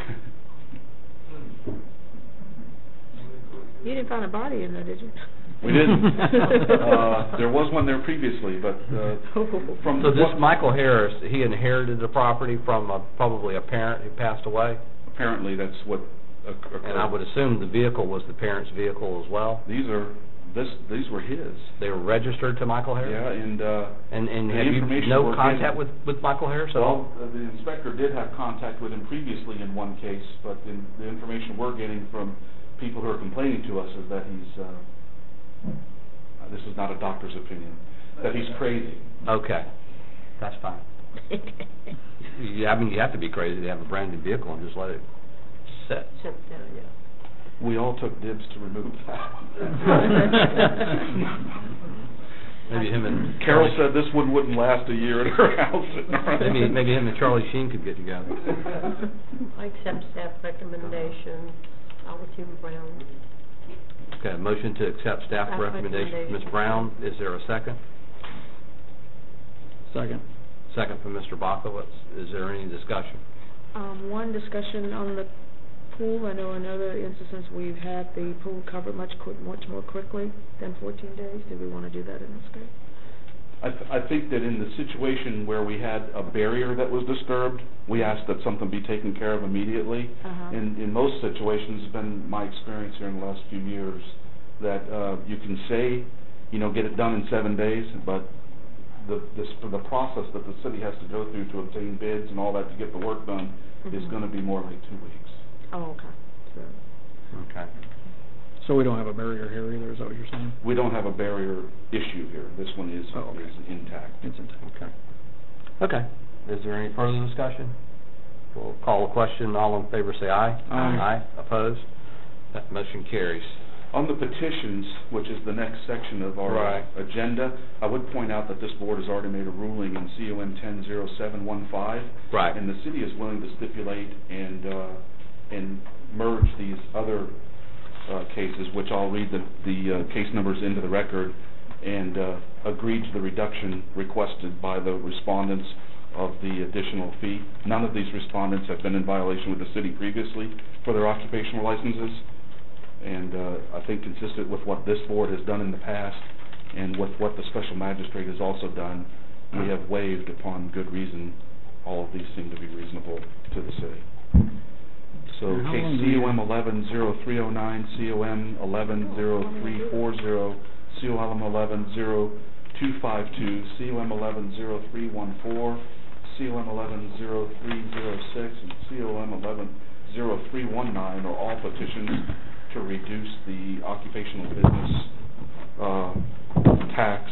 You didn't find a body in there, did you? We didn't. Uh, there was one there previously, but, uh, from So this what- Michael Harris, he inherited the property from a, probably a parent who passed away? apparently that's what oc- occurred. And I would assume the vehicle was the parent's vehicle as well? These are, this, these were his. They were registered to Michael Harris? Yeah, and, uh, And, and the have you information no we're contact getting- with, with Michael Harris at all? well, uh, the inspector did have contact with him previously in one case, but in, the information we're getting from people who are complaining to us is that he's, uh, uh, this is not a doctor's opinion, that he's crazy. Okay, that's fine. Yeah, I mean, you have to be crazy to have a brand new vehicle and just let it sit. Sit down, yeah. We all took dibs to remove that. Maybe him and Carol said this one wouldn't last a year at her house. Maybe, maybe him and Charlie Sheen could get together. I accept staff recommendation, Albertine Brown. Okay, a motion to accept staff Staff recommendation from Miz recommendation. Brown. Is there a second? Second. Second from Mister Bakowitz. Is there any discussion? Um, one discussion on the pool. I know in other instances we've had the pool covered much quick, much more quickly than fourteen days. Do we want to do that in this case? I, th- I think that in the situation where we had a barrier that was disturbed, we asked that something be taken care of immediately. Uh-huh. In, in most situations, it's been my experience here in the last few years, that, uh, you can say, you know, get it done in seven days, but the, this, the process that the city has to go through to obtain bids and all that to get the work done is Mhm. gonna be more like two weeks. Oh, okay. So, Okay. So we don't have a barrier here either, is that what you're saying? We don't have a barrier issue here. This one is, Oh, okay. is intact. It's intact. Okay. Okay. Is there any further discussion? We'll call a question. All in favor say aye. Aye. Aye. Opposed? That motion carries. On the petitions, which is the next section of our Right. uh, agenda, I would point out that this board has already made a ruling in C O M ten zero seven one five. Right. And the city is willing to stipulate and, uh, and merge these other, uh, cases, which I'll read the, the, uh, case numbers into the record, and, uh, agree to the reduction requested by the respondents of the additional fee. None of these respondents have been in violation with the city previously for their occupational licenses. And uh, I think consistent with what this board has done in the past and with what the special magistrate has also done, we have waived upon good reason. All of these seem to be reasonable to the city. So And how case long do C you- O M eleven zero three oh nine, C O M eleven zero three four zero, C O M eleven zero two five two, C O M eleven zero three one four, C O M eleven zero three zero six, and C O M eleven zero three one nine are all petitions to reduce the occupational business uh, tax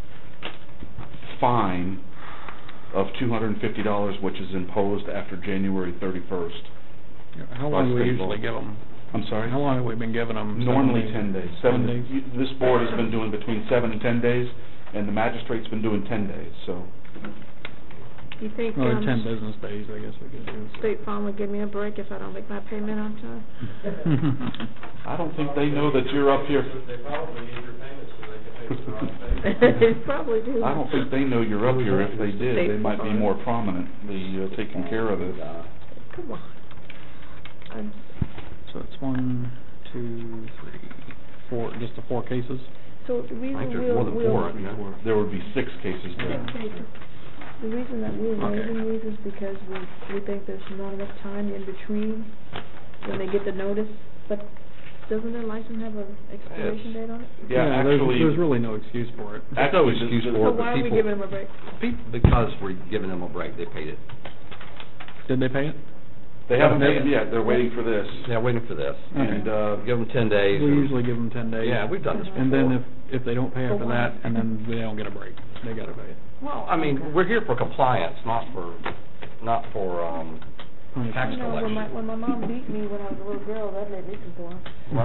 fine of two hundred and fifty dollars, which is imposed after January thirty-first. How long do we usually give them? I'm sorry? How long have we been giving them? Normally ten days. Seven, Ten days? you- this board has been doing between seven and ten days, and the magistrate's been doing ten days, so. You think, Well, um, ten business days, I guess we could do. State Farm would give me a break if I don't make my payment on time? I don't think they know that you're up here. They probably need your payments so they can pay for the They probably do. I don't think they know you're up here. If they did, they might be State more prominently uh, taking care of it. Come on. I'm- So it's one, two, three, four, just the four cases? So the I reason think we'll, there's more than four, we'll, isn't there? There would be six cases there. the reason that we're Okay. waiving these is because we, we think there's not enough time in between when they get the notice, but doesn't their license have an expiration date on it? Yeah, there's- actually, There's really no excuse for it. There's no actually, the- excuse the- for So it, but why are we people, giving them a break? pe- because we're giving them a break, they paid it. Did they pay it? They haven't They- paid yet. They're waiting for this. Yeah, waiting for this. And, uh, Give them ten days. We or- usually give them ten days. Yeah, we've done this before. And then if, if they don't pay For after what? that, and then they don't get a break, they gotta pay it. Well, I mean, we're here for compliance, not for, not for, um, tax You know, when my, collection. when my mom beat me when I was a little girl, that made me complain.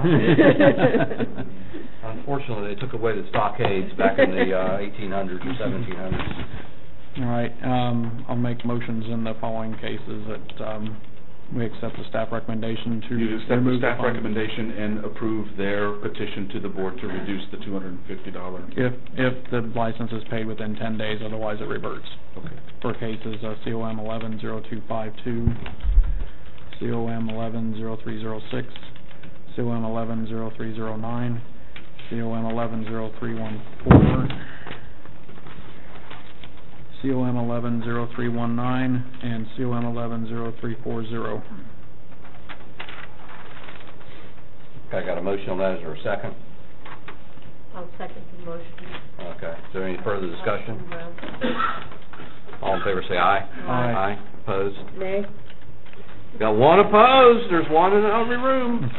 Unfortunately, they took away the stockades back in the uh, eighteen hundreds and seventeen hundreds. All right, um, I'll make motions in the following cases that, um, we accept the staff recommendation to You accept the remove staff fine. recommendation and approve their petition to the board to reduce the two hundred and fifty dollars. If, if the license is paid within ten days, otherwise it reverts. Okay. For cases, uh, C O M eleven zero two five two, C O M eleven zero three zero six, C O M eleven zero three zero nine, C O M eleven zero three one four, C O M eleven zero three one nine, and C O M eleven zero three four zero. Okay, I got a motion on that, is there a second? I'll second the motion. Okay, is there any further discussion? All in favor say aye. Aye. Aye, opposed? Nay? Got one opposed, there's one in every room.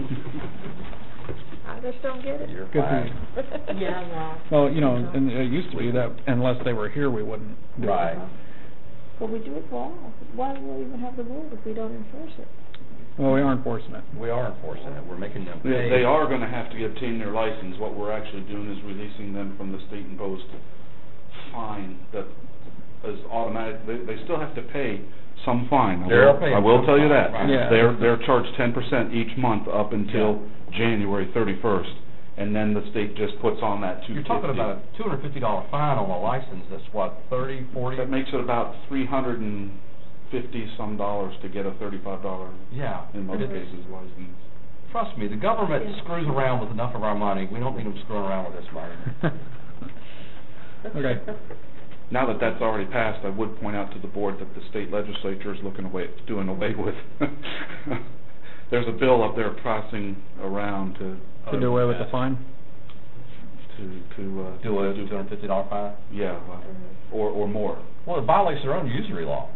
I just don't get it. You're Good for fine. you. Yeah, well. Well, you know, and it used to be that unless they were here, we wouldn't do it. Right. Well, we do it for all. Why do we even have the rule if we don't enforce it? Well, we are enforcing it. We are enforcing it, we're making them They, pay. they are gonna have to obtain their license. What we're actually doing is releasing them from the state imposed fine that is automatic. They, they still have to pay some fine. I They're will- paying I will some tell you fine, that. right. Yeah. They're, they're charged ten percent each month up until January thirty-first, and then the state just puts on that two fifty. You're talking about a two hundred fifty dollar fine on a license, that's what, thirty, forty? That makes it about three hundred and fifty some dollars to get a thirty-five dollar, Yeah. in most It is. cases, license. Trust me, the government screws around with enough of our money, we don't need them screwing around with this money. Okay. Now that that's already passed, I would point out to the board that the state legislature is looking away, doing away with. There's a bill up there passing around to. To do away with the fine? To, to, uh. Do a two hundred fifty dollar fine? Yeah, uh, or, or more. Well, it violates their own usury law.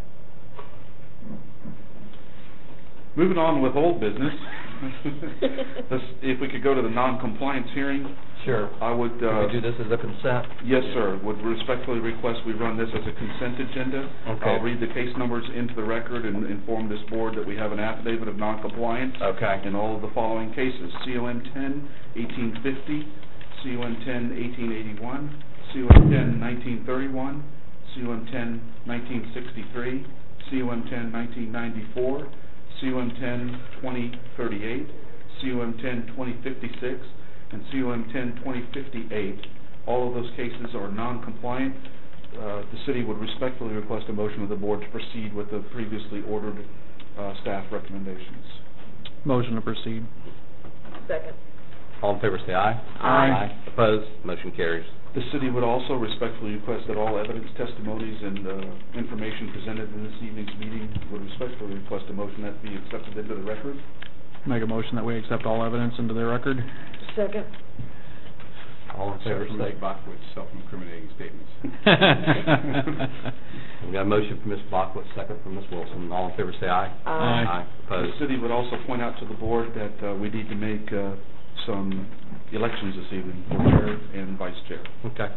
Moving on with old business. Let's, if we could go to the non-compliance hearing, Sure. I would, Can uh. we do this as a consent? Yes, sir. Would respectfully request we run this as a consent agenda. Okay. I'll read the case numbers into the record and inform this board that we have an affidavit of non-compliance Okay. in all of the following cases: C O M ten eighteen fifty, C O M ten eighteen eighty-one, C O M ten nineteen thirty-one, C O M ten nineteen sixty-three, C O M ten nineteen ninety-four, C O M ten twenty thirty-eight, C O M ten twenty fifty-six, and C O M ten twenty fifty-eight. All of those cases are non-compliant. Uh, the city would respectfully request a motion of the board to proceed with the previously ordered uh, staff recommendations. Motion to proceed. Second. All in favor say aye. Aye. Opposed, motion carries. The city would also respectfully request that all evidence, testimonies, and uh, information presented in this evening's meeting would respectfully request a motion that be accepted into the record. Make a motion that we accept all evidence into the record. Second. All in favor, Except for say. Miz Bachwitz's self-incriminating statements. We got a motion from Miz Bachwitz, second from Miz Wilson. All in favor, say aye. Aye. The Opposed? city would also point out to the board that uh, we need to make uh, some elections this evening for chair and vice chair. Okay.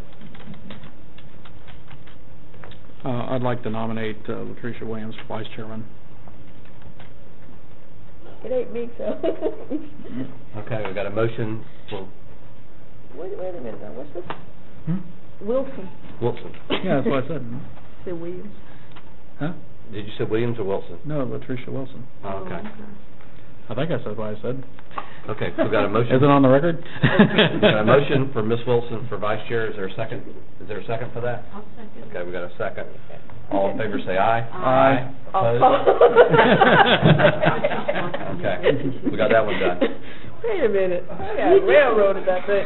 Uh, I'd like to nominate uh, Latricia Williams for vice chairman. It ain't me, so. Okay, we got a motion for Wait, wait a minute now, what's this? Hmm? Wilson. Wilson. Yeah, that's what I said. Said Williams. Huh? Did you say Williams or Wilson? No, Latricia Wilson. Oh, okay. I think I said what I said. Okay, we got a motion. Is it on the record? We got a motion for Miz Wilson for vice chair. Is there a second? Is there a second for that? I'll second. Okay, we got a second. All in favor, say aye. Aye. Opposed? Okay, we got that one done. Wait a minute, I got railroaded that thing.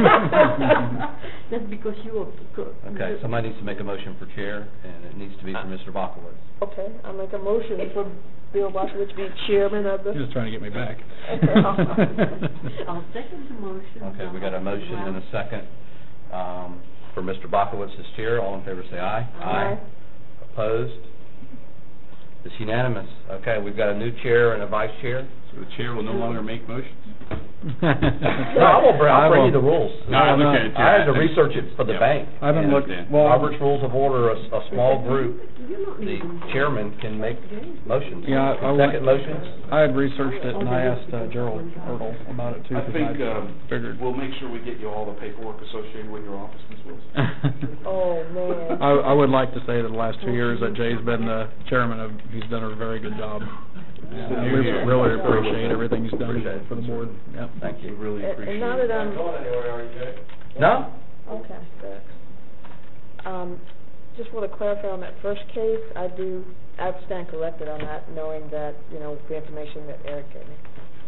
That's because you were. Okay, somebody needs to make a motion for chair, and it needs to be for Mister Bachowitz. Okay, I'll make a motion for Bill Boswich to be chairman of the. You're just trying to get me back. I'll second the motion. Okay, we got a motion and a second, um, for Mister Bachowitz as chair. All in favor, say aye. Aye. Opposed? It's unanimous. Okay, we've got a new chair and a vice chair. So the chair will no longer make motions? No, I will bring, I'll bring you the rules. No, I look at it, too. I had to research it for the Yeah. bank. I haven't And looked, understand. well, Robert's Rules of Order, a, s- a small group, the chairman can make motions. Yeah, I- I would- Second motions? I had researched it and I asked uh, Gerald Erdl about it too. I 'cause think um, figured. we'll make sure we get you all the paperwork associated with your office, Miz Wilson. Oh, man. I, I would like to say that the last two years that Jay's been the chairman of, he's done a very good job. Uh, we really appreciate everything he's done Appreciate it. for the board. Yep. Thank We you. really And appreciate and now that it. I'm. No? Okay, good. Um, just want to clarify on that first case, I do, I stand corrected on that, knowing that, you know, the information that Eric gave me.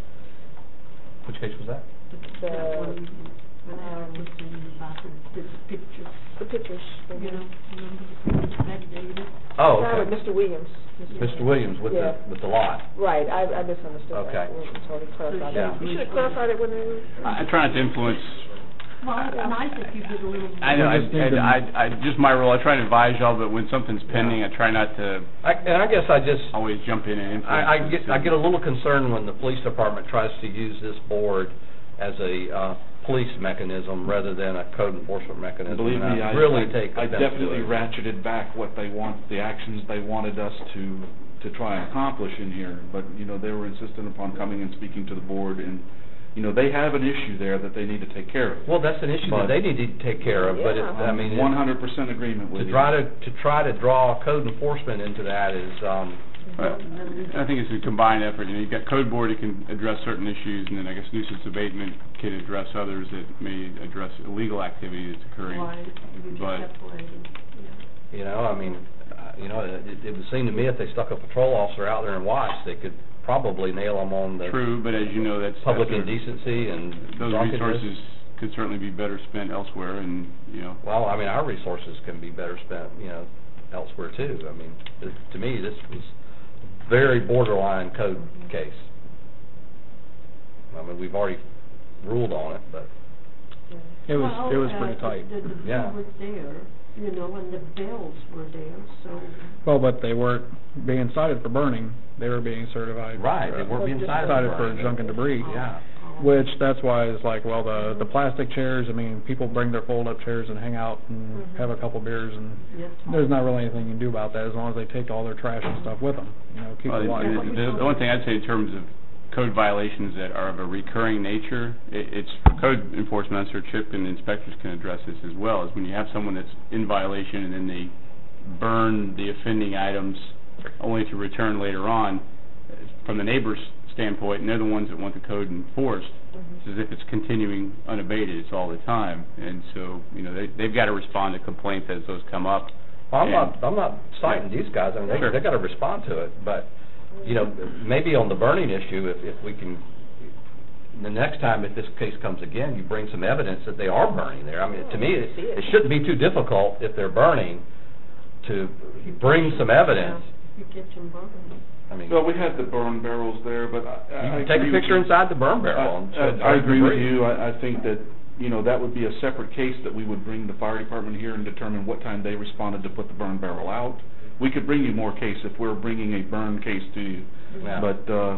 Which case was that? The, That one, when I was in the bathroom, the pictures, the pictures. you know, remember the that David? Oh, Sorry, okay. Mister Williams. Mister Williams with the, Yeah. with the lot. Right, I, I misunderstood that. Okay. We just already clarified Yeah. that. You should have clarified it when they were. I I try not to influence, Well, it's nice if you did a little. I know, I, just need to- I, I, I- just my role, I try to advise y'all, but when something's pending, I try not to I, and I guess I just, always jump in and influence. I, I the get, I decision. get a little concerned when the police department tries to use this board as a, uh, police mechanism rather than a code enforcement mechanism. Believe And me, I, really I- take I offense to definitely it. ratcheted back what they want, the actions they wanted us to, to try and accomplish in here. But, you know, they were insistent upon coming and speaking to the board, and, you know, they have an issue there that they need to take care of. Well, that's an issue But- that they need to take care of, but it, Yeah. I mean, One it- hundred percent agreement with to you. try to, to try to draw code enforcement into that is, um, Well, I think it's a combined effort, you know, you've got code board that can address certain issues, and then I guess nuisance abatement can address others that may address illegal activity that's occurring. Right, you just But- separated, yeah. you know, I mean, uh, you know, it, it would seem to me if they stuck a patrol officer out there and watched, they could probably nail them on the True, but as you know, that's. public that's a- indecency and Those drunkenness. resources could certainly be better spent elsewhere, and, you know, Well, I mean, our resources can be better spent, you know, elsewhere too. I mean, th- to me, this was very borderline code case. I mean, we've already ruled on it, but, It was, it was Well, pretty uh, tight. The, the Yeah. bill was there, you know, and the bells were there, so. Well, but they weren't being cited for burning, they were being certified. right, they uh, weren't being cited Cited for for burning. junk and debris. Yeah. Which, that's why it's like, well, the, the plastic chairs, I mean, people bring their fold-up chairs and hang out and Mhm. have a couple beers, and Yes. there's not really anything you can do about that as long as they take all their trash and stuff with them, you know, keep well, it the, alive. the, the only thing I'd say in terms of code violations that are of a recurring nature, it, it's for code enforcement, I'm sure Chip and inspectors can address this as well, is when you have someone that's in violation and then they burn the offending items only to return later on, uh, from the neighbor's standpoint, and they're the ones that want the code enforced, it's as if it's continuing unabated, it's all the time, and so, you know, they, they've got to respond to complaints as those come up. Well, I'm And- not, I'm not citing these guys, I mean, they, Sure. they gotta respond to it, but, you know, maybe on the burning issue, if, if we can, the next time, if this case comes again, you bring some evidence that they are burning there. I mean, to me, it, it shouldn't be too difficult if they're burning to bring some evidence. You get some burning. I mean, Well, we had the burn barrels there, but I, you I can take a agree with picture you. inside the burn barrel. and I, show I, I the agree with debris. you. I, I think that, you know, that would be a separate case that we would bring the fire department here and determine what time they responded to put the burn barrel out. We could bring you more case if we're bringing a burn case to you, Yeah. but, uh,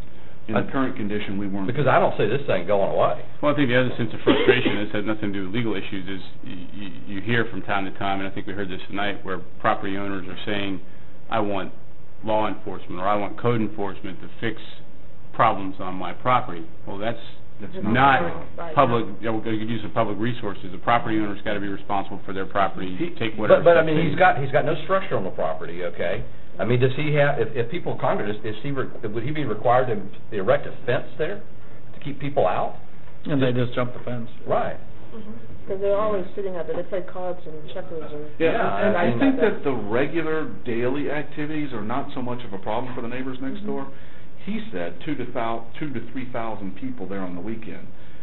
in the I- current condition, we weren't. Because I don't see this thing going away. Well, I think the other sense of frustration, this has nothing to do with legal issues, is you, you hear from time to time, and I think we heard this tonight, where property owners are saying, I want law enforcement, or I want code enforcement to fix problems on my property. Well, that's That's not Right. public, you know, good use of public resources. The property owner's gotta be responsible for their property, take whatever. But, but I steps mean, they he's need. got, he's got no structure on the property, okay? I mean, does he have, if, if people congregate, is he, re- would he be required to erect a fence there to keep people out? And they just jump the fence. Right. Because they're always sitting out there, they play cards and checkers and... Yeah, Yeah, and I I mean- think that the regular daily activities are not so much of a problem for the neighbors next door. He said two to thou, two to three thousand people there on the weekend.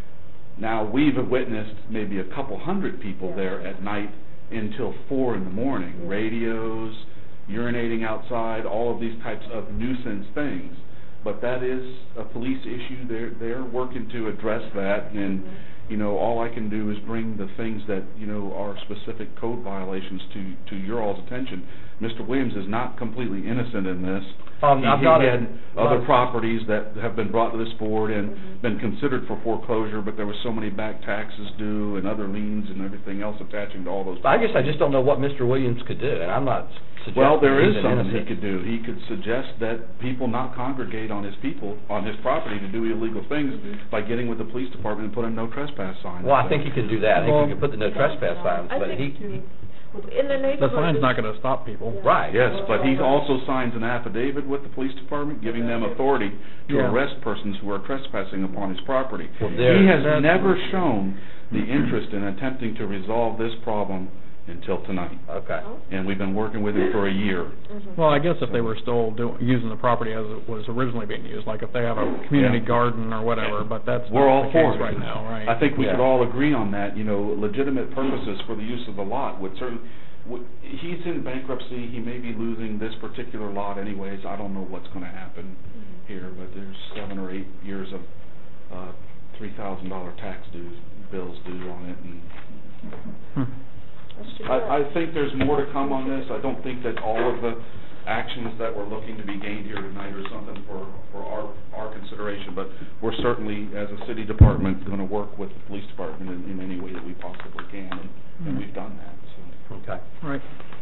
Now, we've witnessed maybe a couple hundred people there at night until four in the morning. Radios, urinating outside, all of these types of nuisance things. But that is a police issue. They're, they're working to address that, and, you know, all I can do is bring the things that, you know, are specific code violations to, to your all's attention. Mister Williams is not completely innocent in this. Um, He- I've he got had a- other well- properties that have been brought to this board and been considered for foreclosure, but there were so many back taxes due and other liens and everything else attaching to all those. I guess I just don't know what Mister Williams could do, and I'm not suggesting Well, there is he's an something he innocent. could do. He could suggest that people not congregate on his people, on his property to do illegal things by getting with the police department and put a no trespass sign. Well, I up think there. he could do that. I think Well- he could put the no trespass signs, I but think he, too, in the neighborhood... The sign's not gonna stop people. right. Yes, but he also signs an affidavit with the police department, giving them authority to Yeah. arrest persons who are trespassing upon his property. Well, there- He has that's- never shown the interest in attempting to resolve this problem until tonight, Okay. and we've been working with him for a year. Well, I guess if they were still doing, using the property as it was originally being used, like if they have a community Yeah. garden or whatever, but that's We're all not the for case it. right now, right? I think we could Yeah. all agree on that, you know, legitimate purposes for the use of the lot would certainly, would- he's in bankruptcy, he may be losing this particular lot anyways, I don't know what's gonna happen here, but there's seven or eight years of, uh, three thousand dollar tax dues, bills due on it, and Hmm. I, I think there's more to come on this. I don't think that all of the actions that we're looking to be gained here tonight are something for, for our, our consideration, but we're certainly, as a city department, gonna work with the police department in, in any way that we possibly can, and, and we've done that, so. Okay. Right.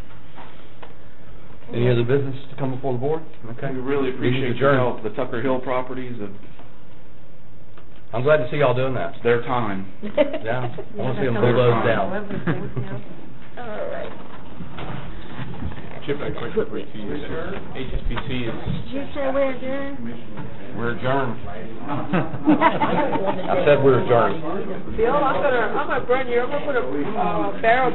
Any other business to come before the board? Okay. We really appreciate Meeting's your adjourned. help. The Tucker Hill properties, uh, I'm glad to see y'all doing that. it's their time. Yeah. I wanna see them Their bulldoze time. down. All right. Chip, I have a question for you. You said H S B C is, Did you say we're adjourned? We're adjourned. I said we're adjourned. Bill, I'm gonna, I'm gonna burn you, I'm gonna put a, uh, barrel